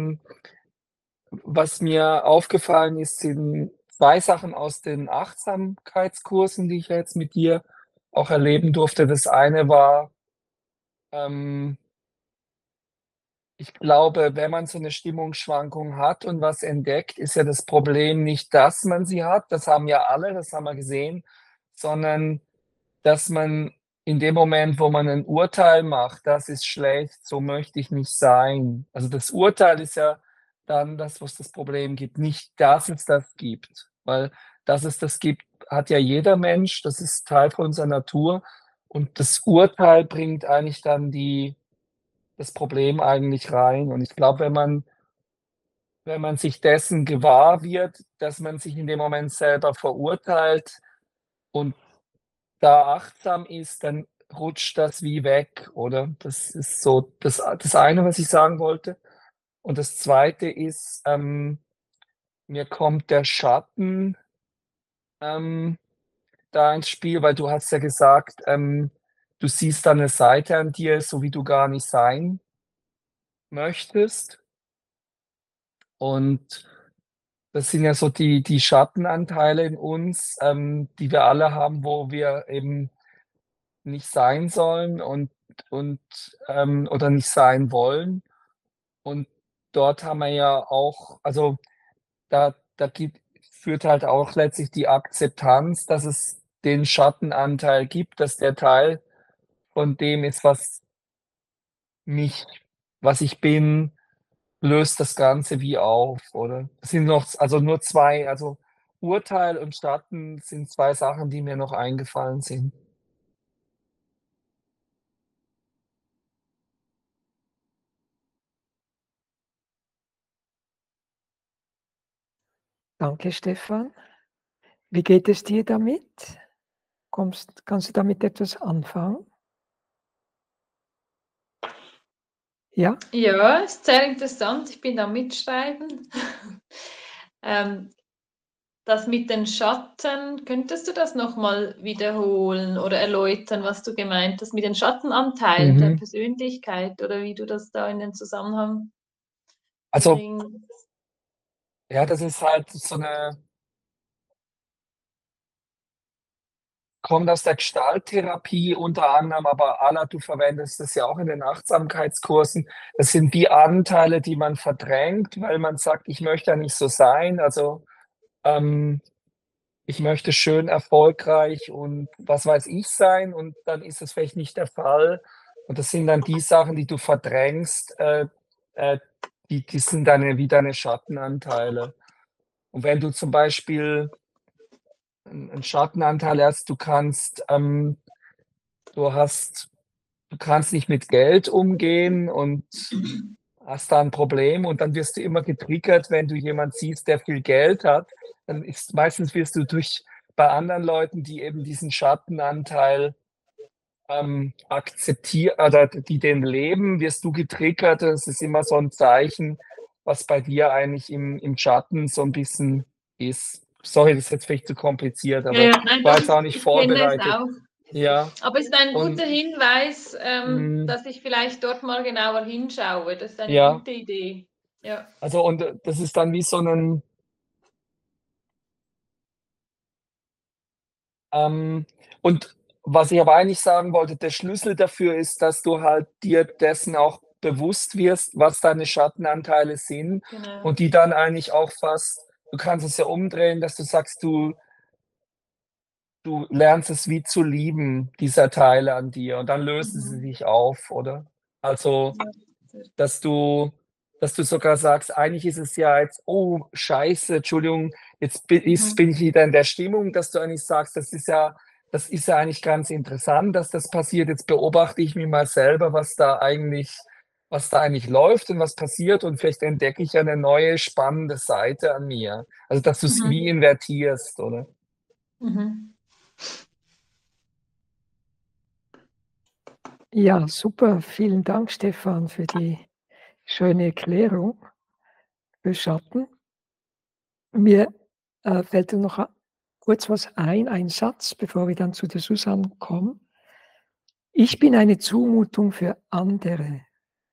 Was mir aufgefallen ist, sind 2 Sachen aus den Achtsamkeitskursen, die ich ja jetzt mit dir auch erleben durfte. Das eine war, ähm, ich glaube, wenn man so 'ne Stimmungsschwankung hat und was entdeckt, ist ja das Problem nicht, dass man sie hat, das haben ja alle, das haben wir gesehen, sondern dass man in dem Moment, wo man 'nen Urteil macht: „Das ist schlecht, so möchte ich nicht sein.“ Also, das Urteil ist ja dann das, was das Problem gibt, nicht, dass es das gibt, weil dass es das gibt, hat ja jeder Mensch, das ist Teil von unserer Natur und das Urteil bringt eigentlich dann das Problem eigentlich rein. Und ich glaube, wenn man sich dessen gewahr wird, dass man sich in dem Moment selber verurteilt und da achtsam ist, dann rutscht das wie weg, oder? Das ist so das eine, was ich sagen wollte. Und das Zweite ist, mir kommt der Schatten, ähm, da ins Spiel, weil du hast ja gesagt, du siehst da 'ne Seite an dir, so wie du gar nicht sein möchtest. Und das sind ja so die Schattenanteile in uns, die wir alle haben, wo wir eben nicht sein sollen und oder nicht sein wollen. Und dort haben wir ja auch also, da gibt führt halt auch letztlich die Akzeptanz, dass es den Schattenanteil gibt, dass der Teil von dem ist, mich was ich bin, löst das Ganze wie auf, oder? Es sind noch also nur 2 also, Urteil und Schatten sind 2 Sachen, die mir noch eingefallen sind.
Danke, Stefan. Wie geht es dir damit? Kannst du damit etwas anfangen? Ja?
Ja, ist sehr interessant. Ich bin am Mitschreiben. Das mit den Schatten, könntest du das noch mal wiederholen oder erläutern, was du gemeint hast mit den Schattenanteilen der
Mhm.
Persönlichkeit oder wie du das da in den Zusammenhang
Also,
bringst?
ja, das ist halt so 'ne kommt aus der Gestalttherapie unter anderem, aber Ala, du verwendest es ja auch in den Achtsamkeitskursen. Das sind die Anteile, die man verdrängt, weil man sagt: „Ich möchte ja nicht so sein.“ Also, ähm, ich möchte schön erfolgreich und was weiß ich sein und dann ist es vielleicht nicht der Fall. Und das sind dann die Sachen, die du verdrängst, äh, die sind deine Schattenanteile. Und wenn du zum Beispiel 'n Schattenanteil hast, du hast du kannst nicht mit Geld umgehen und hast da 'n Problem und dann wirst du immer getriggert, wenn du jemand siehst, der viel Geld hat. Dann ist meistens wirst du durch bei anderen Leuten, die eben diesen Schattenanteil, oder die den leben, wirst du getriggert. Das ist immer so 'n Zeichen, was bei dir eigentlich im Schatten so 'n bisschen ist. Sorry, das ist jetzt vielleicht zu kompliziert,
Ja,
aber
ja, nein,
ich war
doch,
jetzt auch nicht
ich kenne es
vorbereitet.
auch.
Ja,
Aber es ist ein
und
guter Hinweis,
hm,
dass ich vielleicht dort mal genauer hinschaue. Das ist eine
ja,
gute Idee. Ja.
also und, das ist dann wie so 'nen und was ich aber eigentlich sagen wollte, der Schlüssel dafür ist, dass du halt dir dessen auch bewusst wirst, was deine Schattenanteile sind
Genau.
und die dann eigentlich auch fast du kannst es ja umdrehen, dass du sagst, du lernst es wie zu lieben, dieser Teile an dir und dann lösen sie
Mhm.
sich auf, oder? Also,
Ja, sehr
dass du dass du sogar sagst: „Eigentlich ist es ja jetzt oh, scheiße, Entschuldigung, jetzt bin
mhm.
ich wieder in der Stimmung“, dass du eigentlich sagst: das ist ja eigentlich ganz interessant, dass das passiert. Jetzt beobachte ich mich mal selber, was da eigentlich läuft und was passiert und vielleicht entdecke ich ja 'ne neue spannende Seite an mir.“ Also, dass du's wie
Mhm.
invertierst, oder?
Mhm.
Ja, super. Vielen Dank, Stefan, für die schöne Erklärung für Schatten. Mir, fällt da noch kurz was ein Satz, bevor wir dann zu der Susanne kommen. „Ich bin eine Zumutung für andere.“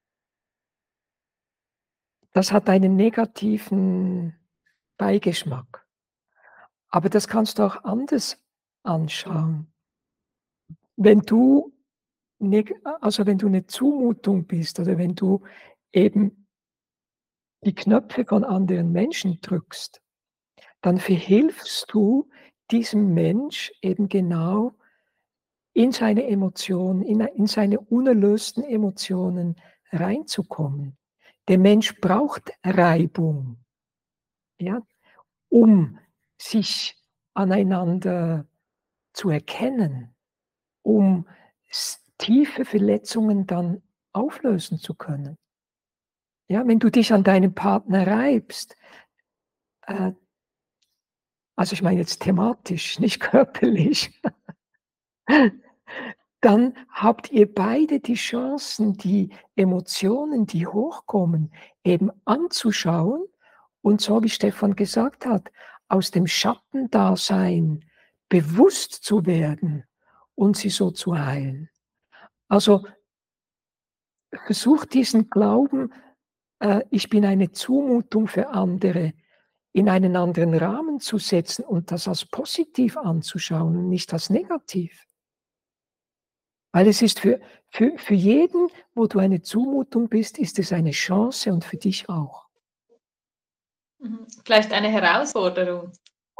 Das hat einen negativen Beigeschmack, aber das kannst du auch anders anschauen. Wenn du wenn du 'ne Zumutung bist oder wenn du eben die Knöpfe von anderen Menschen drückst, dann verhilfst du diesem Mensch eben genau in seine Emotionen, in seine unerlösten Emotionen reinzukommen. Der Mensch braucht Reibung, ja, um sich aneinander zu erkennen, um tiefe Verletzungen dann auflösen zu können. Ja, wenn du dich an deinen Partner reibst, äh, also ich meine jetzt thematisch, nicht körperlich, dann habt ihr beide die Chancen, die Emotionen, die hochkommen, eben anzuschauen und so wie Stefan gesagt hat, aus dem Schattendasein bewusst zu werden und sie so zu heilen. Also, versucht diesen Glauben, ich bin eine Zumutung für andere, in einen anderen Rahmen zu setzen und das als positiv anzuschauen und nicht als negativ. Weil es ist für jeden, wo du eine Zumutung bist, ist es eine Chance und für dich auch.
Mhm. Vielleicht eine Herausforderung.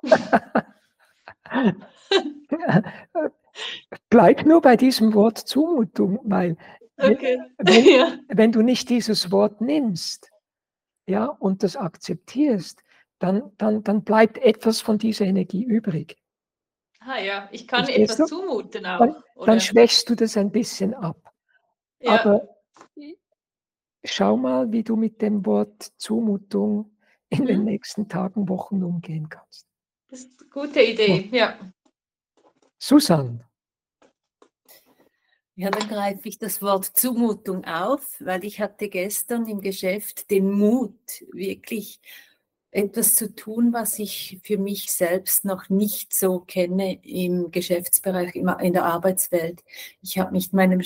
Bleib nur bei diesem Wort Zumutung, weil we
Okay.
wenn
Ja.
wenn du nicht dieses Wort nimmst, ja, und das akzeptierst, dann bleibt etwas von dieser Energie übrig.
Ah ja, ich kann
Verstehst
etwas
du?
zumuten
Dann
auch,
dann
oder?
schwächst du das ein bisschen ab.
Ja,
Aber schau mal, wie du mit dem Wort Zumutung in den
mhm.
nächsten Tagen, Wochen umgehen kannst.
Das ist 'ne gute
Ja.
Idee, ja.
Susan,
Ja, dann greife ich das Wort Zumutung auf, weil ich hatte gestern im Geschäft den Mut, wirklich etwas zu tun, was ich für mich selbst noch nicht so kenne im Geschäftsbereich, in der Arbeitswelt. Ich habe mich meinem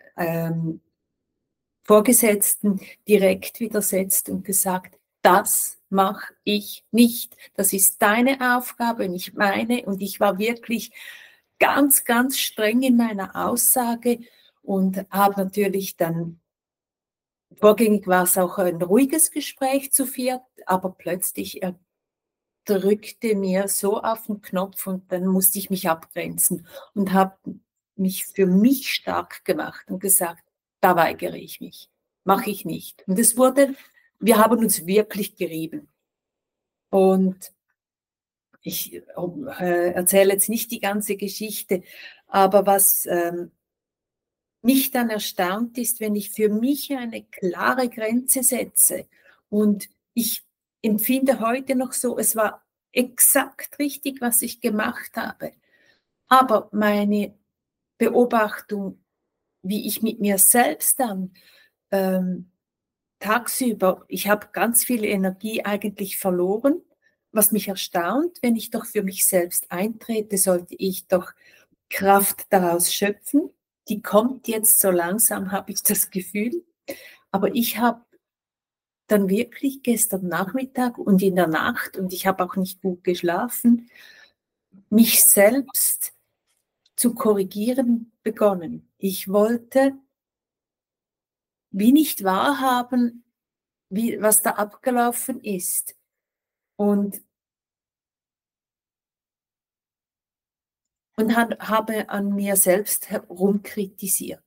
Vorgesetzten direkt widersetzt und gesagt, das mache ich nicht. Das ist deine Aufgabe, nicht meine. Und ich war wirklich ganz, ganz streng in meiner Aussage und habe natürlich dann, vorgängig war es auch ein ruhiges Gespräch zu viert, aber plötzlich er drückte mir so auf den Knopf und dann musste ich mich abgrenzen und habe mich für mich stark gemacht und gesagt, da weigere ich mich, mache ich nicht. Und es wurde, wir haben uns wirklich gerieben. Und ich erzähle jetzt nicht die ganze Geschichte, aber was mich dann erstaunt ist, wenn ich für mich eine klare Grenze setze und ich empfinde heute noch so, es war exakt richtig, was ich gemacht habe, aber meine Beobachtung, wie ich mit mir selbst dann tagsüber, ich habe ganz viel Energie eigentlich verloren, was mich erstaunt, wenn ich doch für mich selbst eintrete, sollte ich doch Kraft daraus schöpfen. Die kommt jetzt so langsam, habe ich das Gefühl. Aber ich habe dann wirklich gestern Nachmittag und in der Nacht, und ich habe auch nicht gut geschlafen, mich selbst zu korrigieren begonnen. Ich wollte wie nicht wahrhaben, was da abgelaufen ist. Und habe an mir selbst herumkritisiert.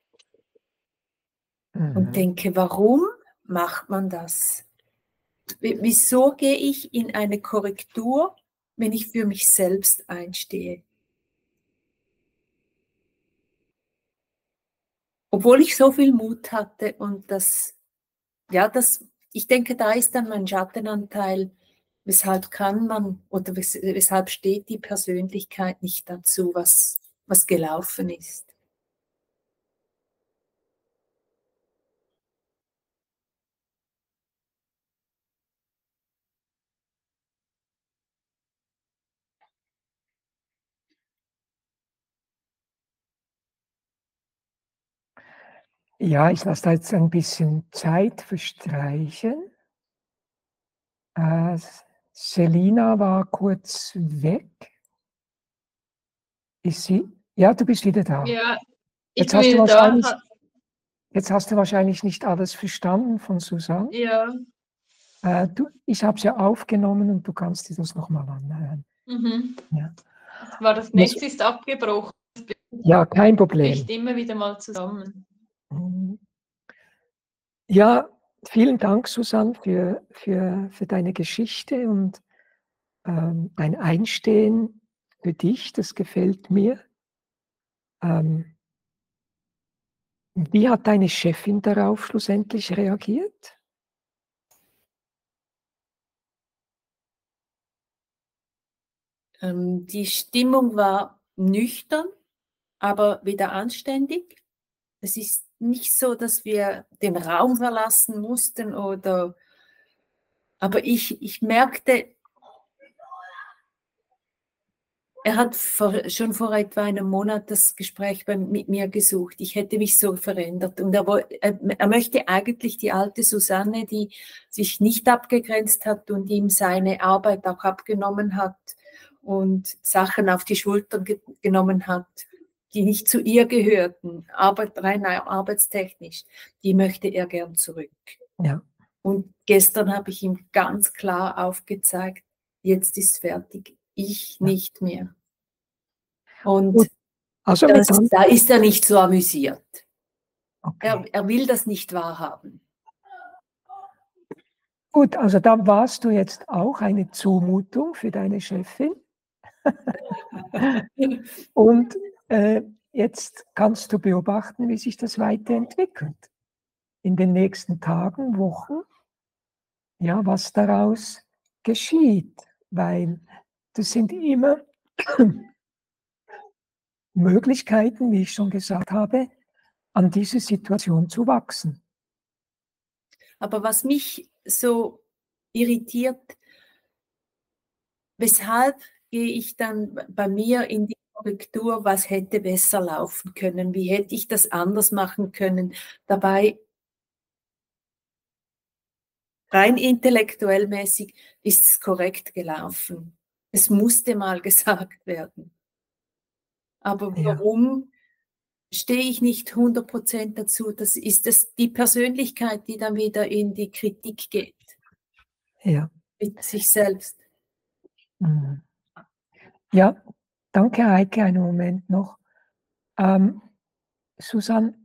Und denke, warum macht man das? Wieso gehe ich in eine Korrektur, wenn ich für mich selbst einstehe? Obwohl ich so viel Mut hatte und ich denke, da ist dann mein Schattenanteil, weshalb kann man oder weshalb steht die Persönlichkeit nicht dazu, was gelaufen ist.
Ja, ich lasse da jetzt ein bisschen Zeit verstreichen. Selina war kurz weg. Ist sie? Ja, du bist wieder da.
Ja, ich
Jetzt
bin
hast du
wieder da.
wahrscheinlich, jetzt hast du wahrscheinlich nicht alles verstanden von Susanne.
Ja.
Ich habe es ja aufgenommen und du kannst dir das nochmal anhören.
Mhm.
Ja.
Das Netz ist abgebrochen.
Ja, kein Problem.
Bricht immer wieder mal zusammen.
Ja, vielen Dank, Susanne, für deine Geschichte und dein Einstehen für dich. Das gefällt mir. Wie hat deine Chefin darauf schlussendlich reagiert?
Die Stimmung war nüchtern, aber wieder anständig. Es ist nicht so, dass wir den Raum verlassen mussten aber ich merkte, er hat schon vor etwa einem Monat das Gespräch mit mir gesucht. Ich hätte mich so verändert. Und er möchte eigentlich die alte Susanne, die sich nicht abgegrenzt hat und ihm seine Arbeit auch abgenommen hat und Sachen auf die Schultern genommen hat, die nicht zu ihr gehörten, rein arbeitstechnisch, die möchte er gern zurück.
Ja.
Und gestern habe ich ihm ganz klar aufgezeigt, jetzt ist fertig, ich nicht mehr. Und
also
da ist er nicht so amüsiert.
Okay.
Er will das nicht wahrhaben.
Gut, also da warst du jetzt auch eine Zumutung für deine Chefin. Und jetzt kannst du beobachten, wie sich das weiterentwickelt. In den nächsten Tagen, Wochen, ja, was daraus geschieht. Weil das sind immer Möglichkeiten, wie ich schon gesagt habe, an diese Situation zu wachsen.
Aber was mich so irritiert, weshalb gehe ich dann bei mir in die Korrektur, was hätte besser laufen können, wie hätte ich das anders machen können? Dabei rein intellektuell mäßig ist es korrekt gelaufen. Es musste mal gesagt werden. Aber
Ja,
warum stehe ich nicht 100% dazu? Das ist das die Persönlichkeit, die dann wieder in die Kritik geht
ja.
mit sich selbst.
Mhm. Ja, danke Heike, einen Moment noch. Susanne,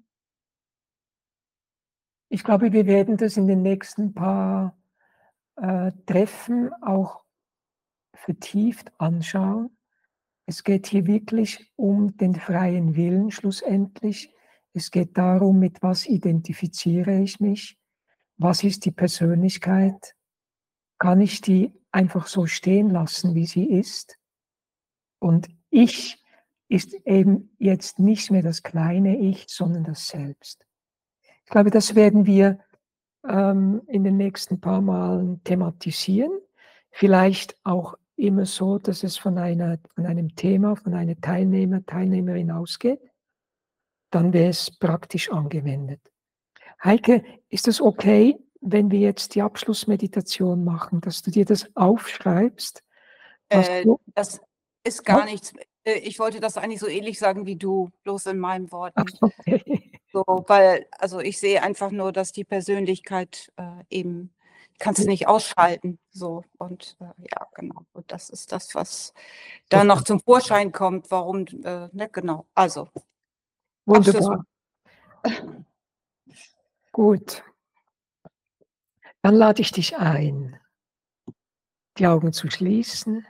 ich glaube, wir werden das in den nächsten paar Treffen auch vertieft anschauen. Es geht hier wirklich um den freien Willen schlussendlich. Es geht darum, mit was identifiziere ich mich? Was ist die Persönlichkeit? Kann ich die einfach so stehen lassen, wie sie ist? Und ich ist eben jetzt nicht mehr das kleine Ich, sondern das Selbst. Ich glaube, das werden wir in den nächsten paar Malen thematisieren. Vielleicht auch immer so, dass es von einem Thema, von einer Teilnehmerin ausgeht. Dann wäre es praktisch angewendet. Heike, ist es okay, wenn wir jetzt die Abschlussmeditation machen, dass du dir das aufschreibst, was du...
Das ist
Ja?
gar nichts. Ich wollte das eigentlich so ähnlich sagen wie du, bloß in meinen Worten.
Okay.
So, weil, also ich sehe einfach nur, dass die Persönlichkeit eben, kannst du nicht ausschalten. So, und ja, genau. Und das ist das, was da noch zum Vorschein kommt, warum, ne, genau. Also,
Wunderbar. Gut. Dann lade ich dich ein, die Augen zu schließen.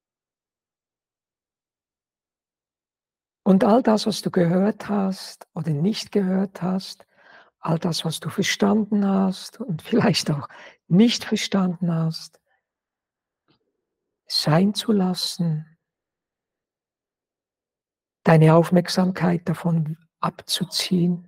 Und all das, was du gehört hast oder nicht gehört hast, all das, was du verstanden hast und vielleicht auch nicht verstanden hast, sein zu lassen, deine Aufmerksamkeit davon abzuziehen.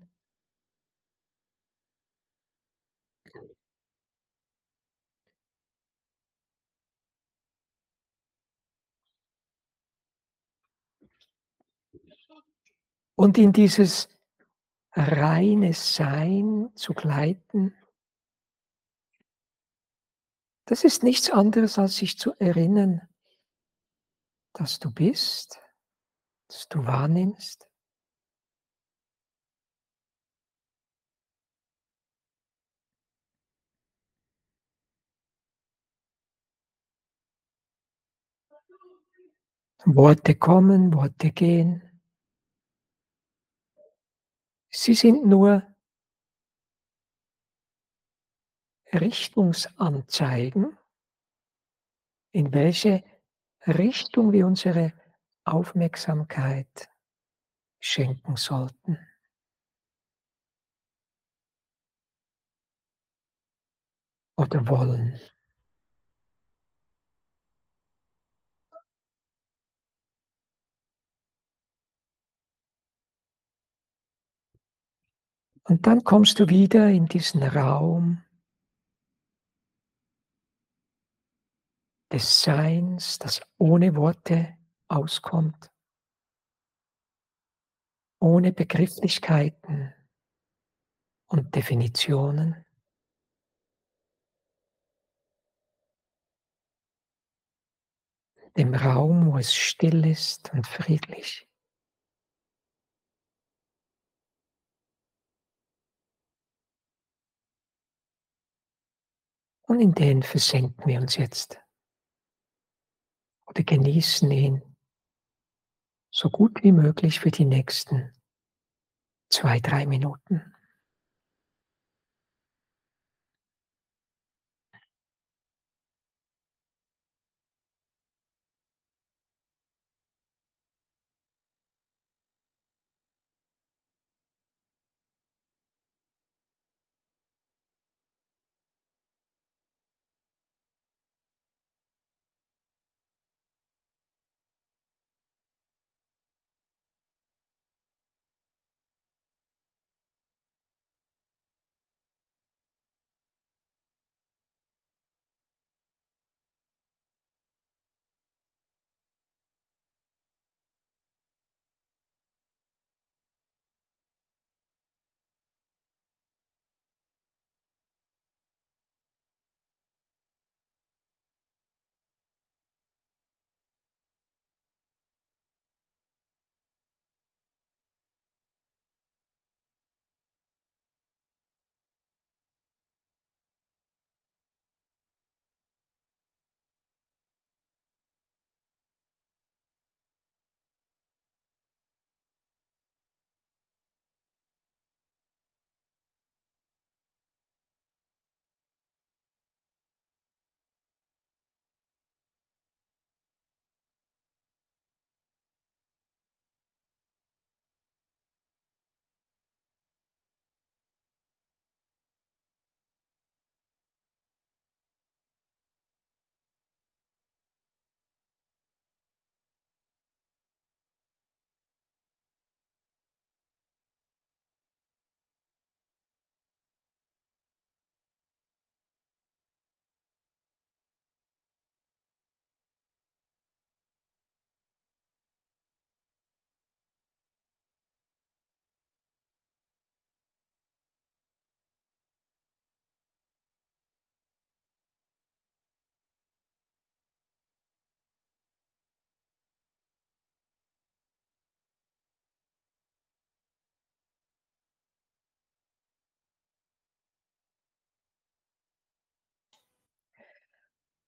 Und in dieses reine Sein zu gleiten. Das ist nichts anderes, als sich zu erinnern, dass du bist, dass du wahrnimmst. Worte kommen, Worte gehen. Sie sind nur Richtungsanzeigen, in welche Richtung wir unsere Aufmerksamkeit schenken sollten. Oder wollen. Und dann kommst du wieder in diesen Raum des Seins, das ohne Worte auskommt, ohne Begrifflichkeiten und Definitionen. Dem Raum, wo es still ist und friedlich. Und in den versenken wir uns jetzt oder genießen ihn so gut wie möglich für die nächsten 2, 3 Minuten.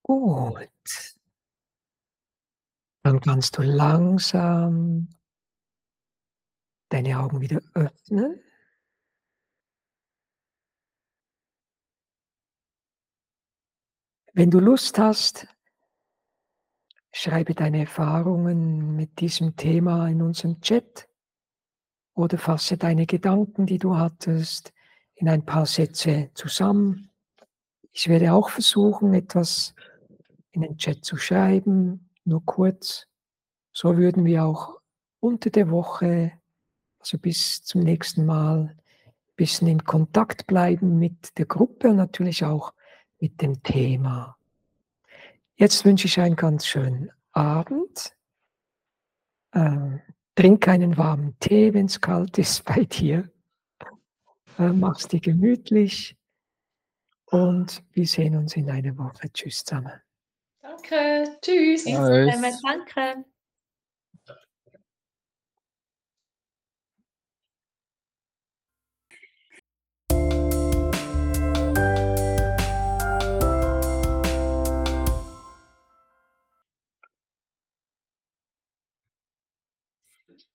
Gut. Dann kannst du langsam deine Augen wieder öffnen. Wenn du Lust hast, schreibe deine Erfahrungen mit diesem Thema in unserem Chat oder fasse deine Gedanken, die du hattest, in ein paar Sätze zusammen. Ich werde auch versuchen, etwas in den Chat zu schreiben, nur kurz. So würden wir auch unter der Woche, also bis zum nächsten Mal, ein bisschen in Kontakt bleiben mit der Gruppe und natürlich auch mit dem Thema. Jetzt wünsche ich einen ganz schönen Abend. Trink einen warmen Tee, wenn es kalt ist bei dir. Mach's dir gemütlich und wir sehen uns in einer Woche. Tschüss zusammen.
Danke, tschüss.
Danke.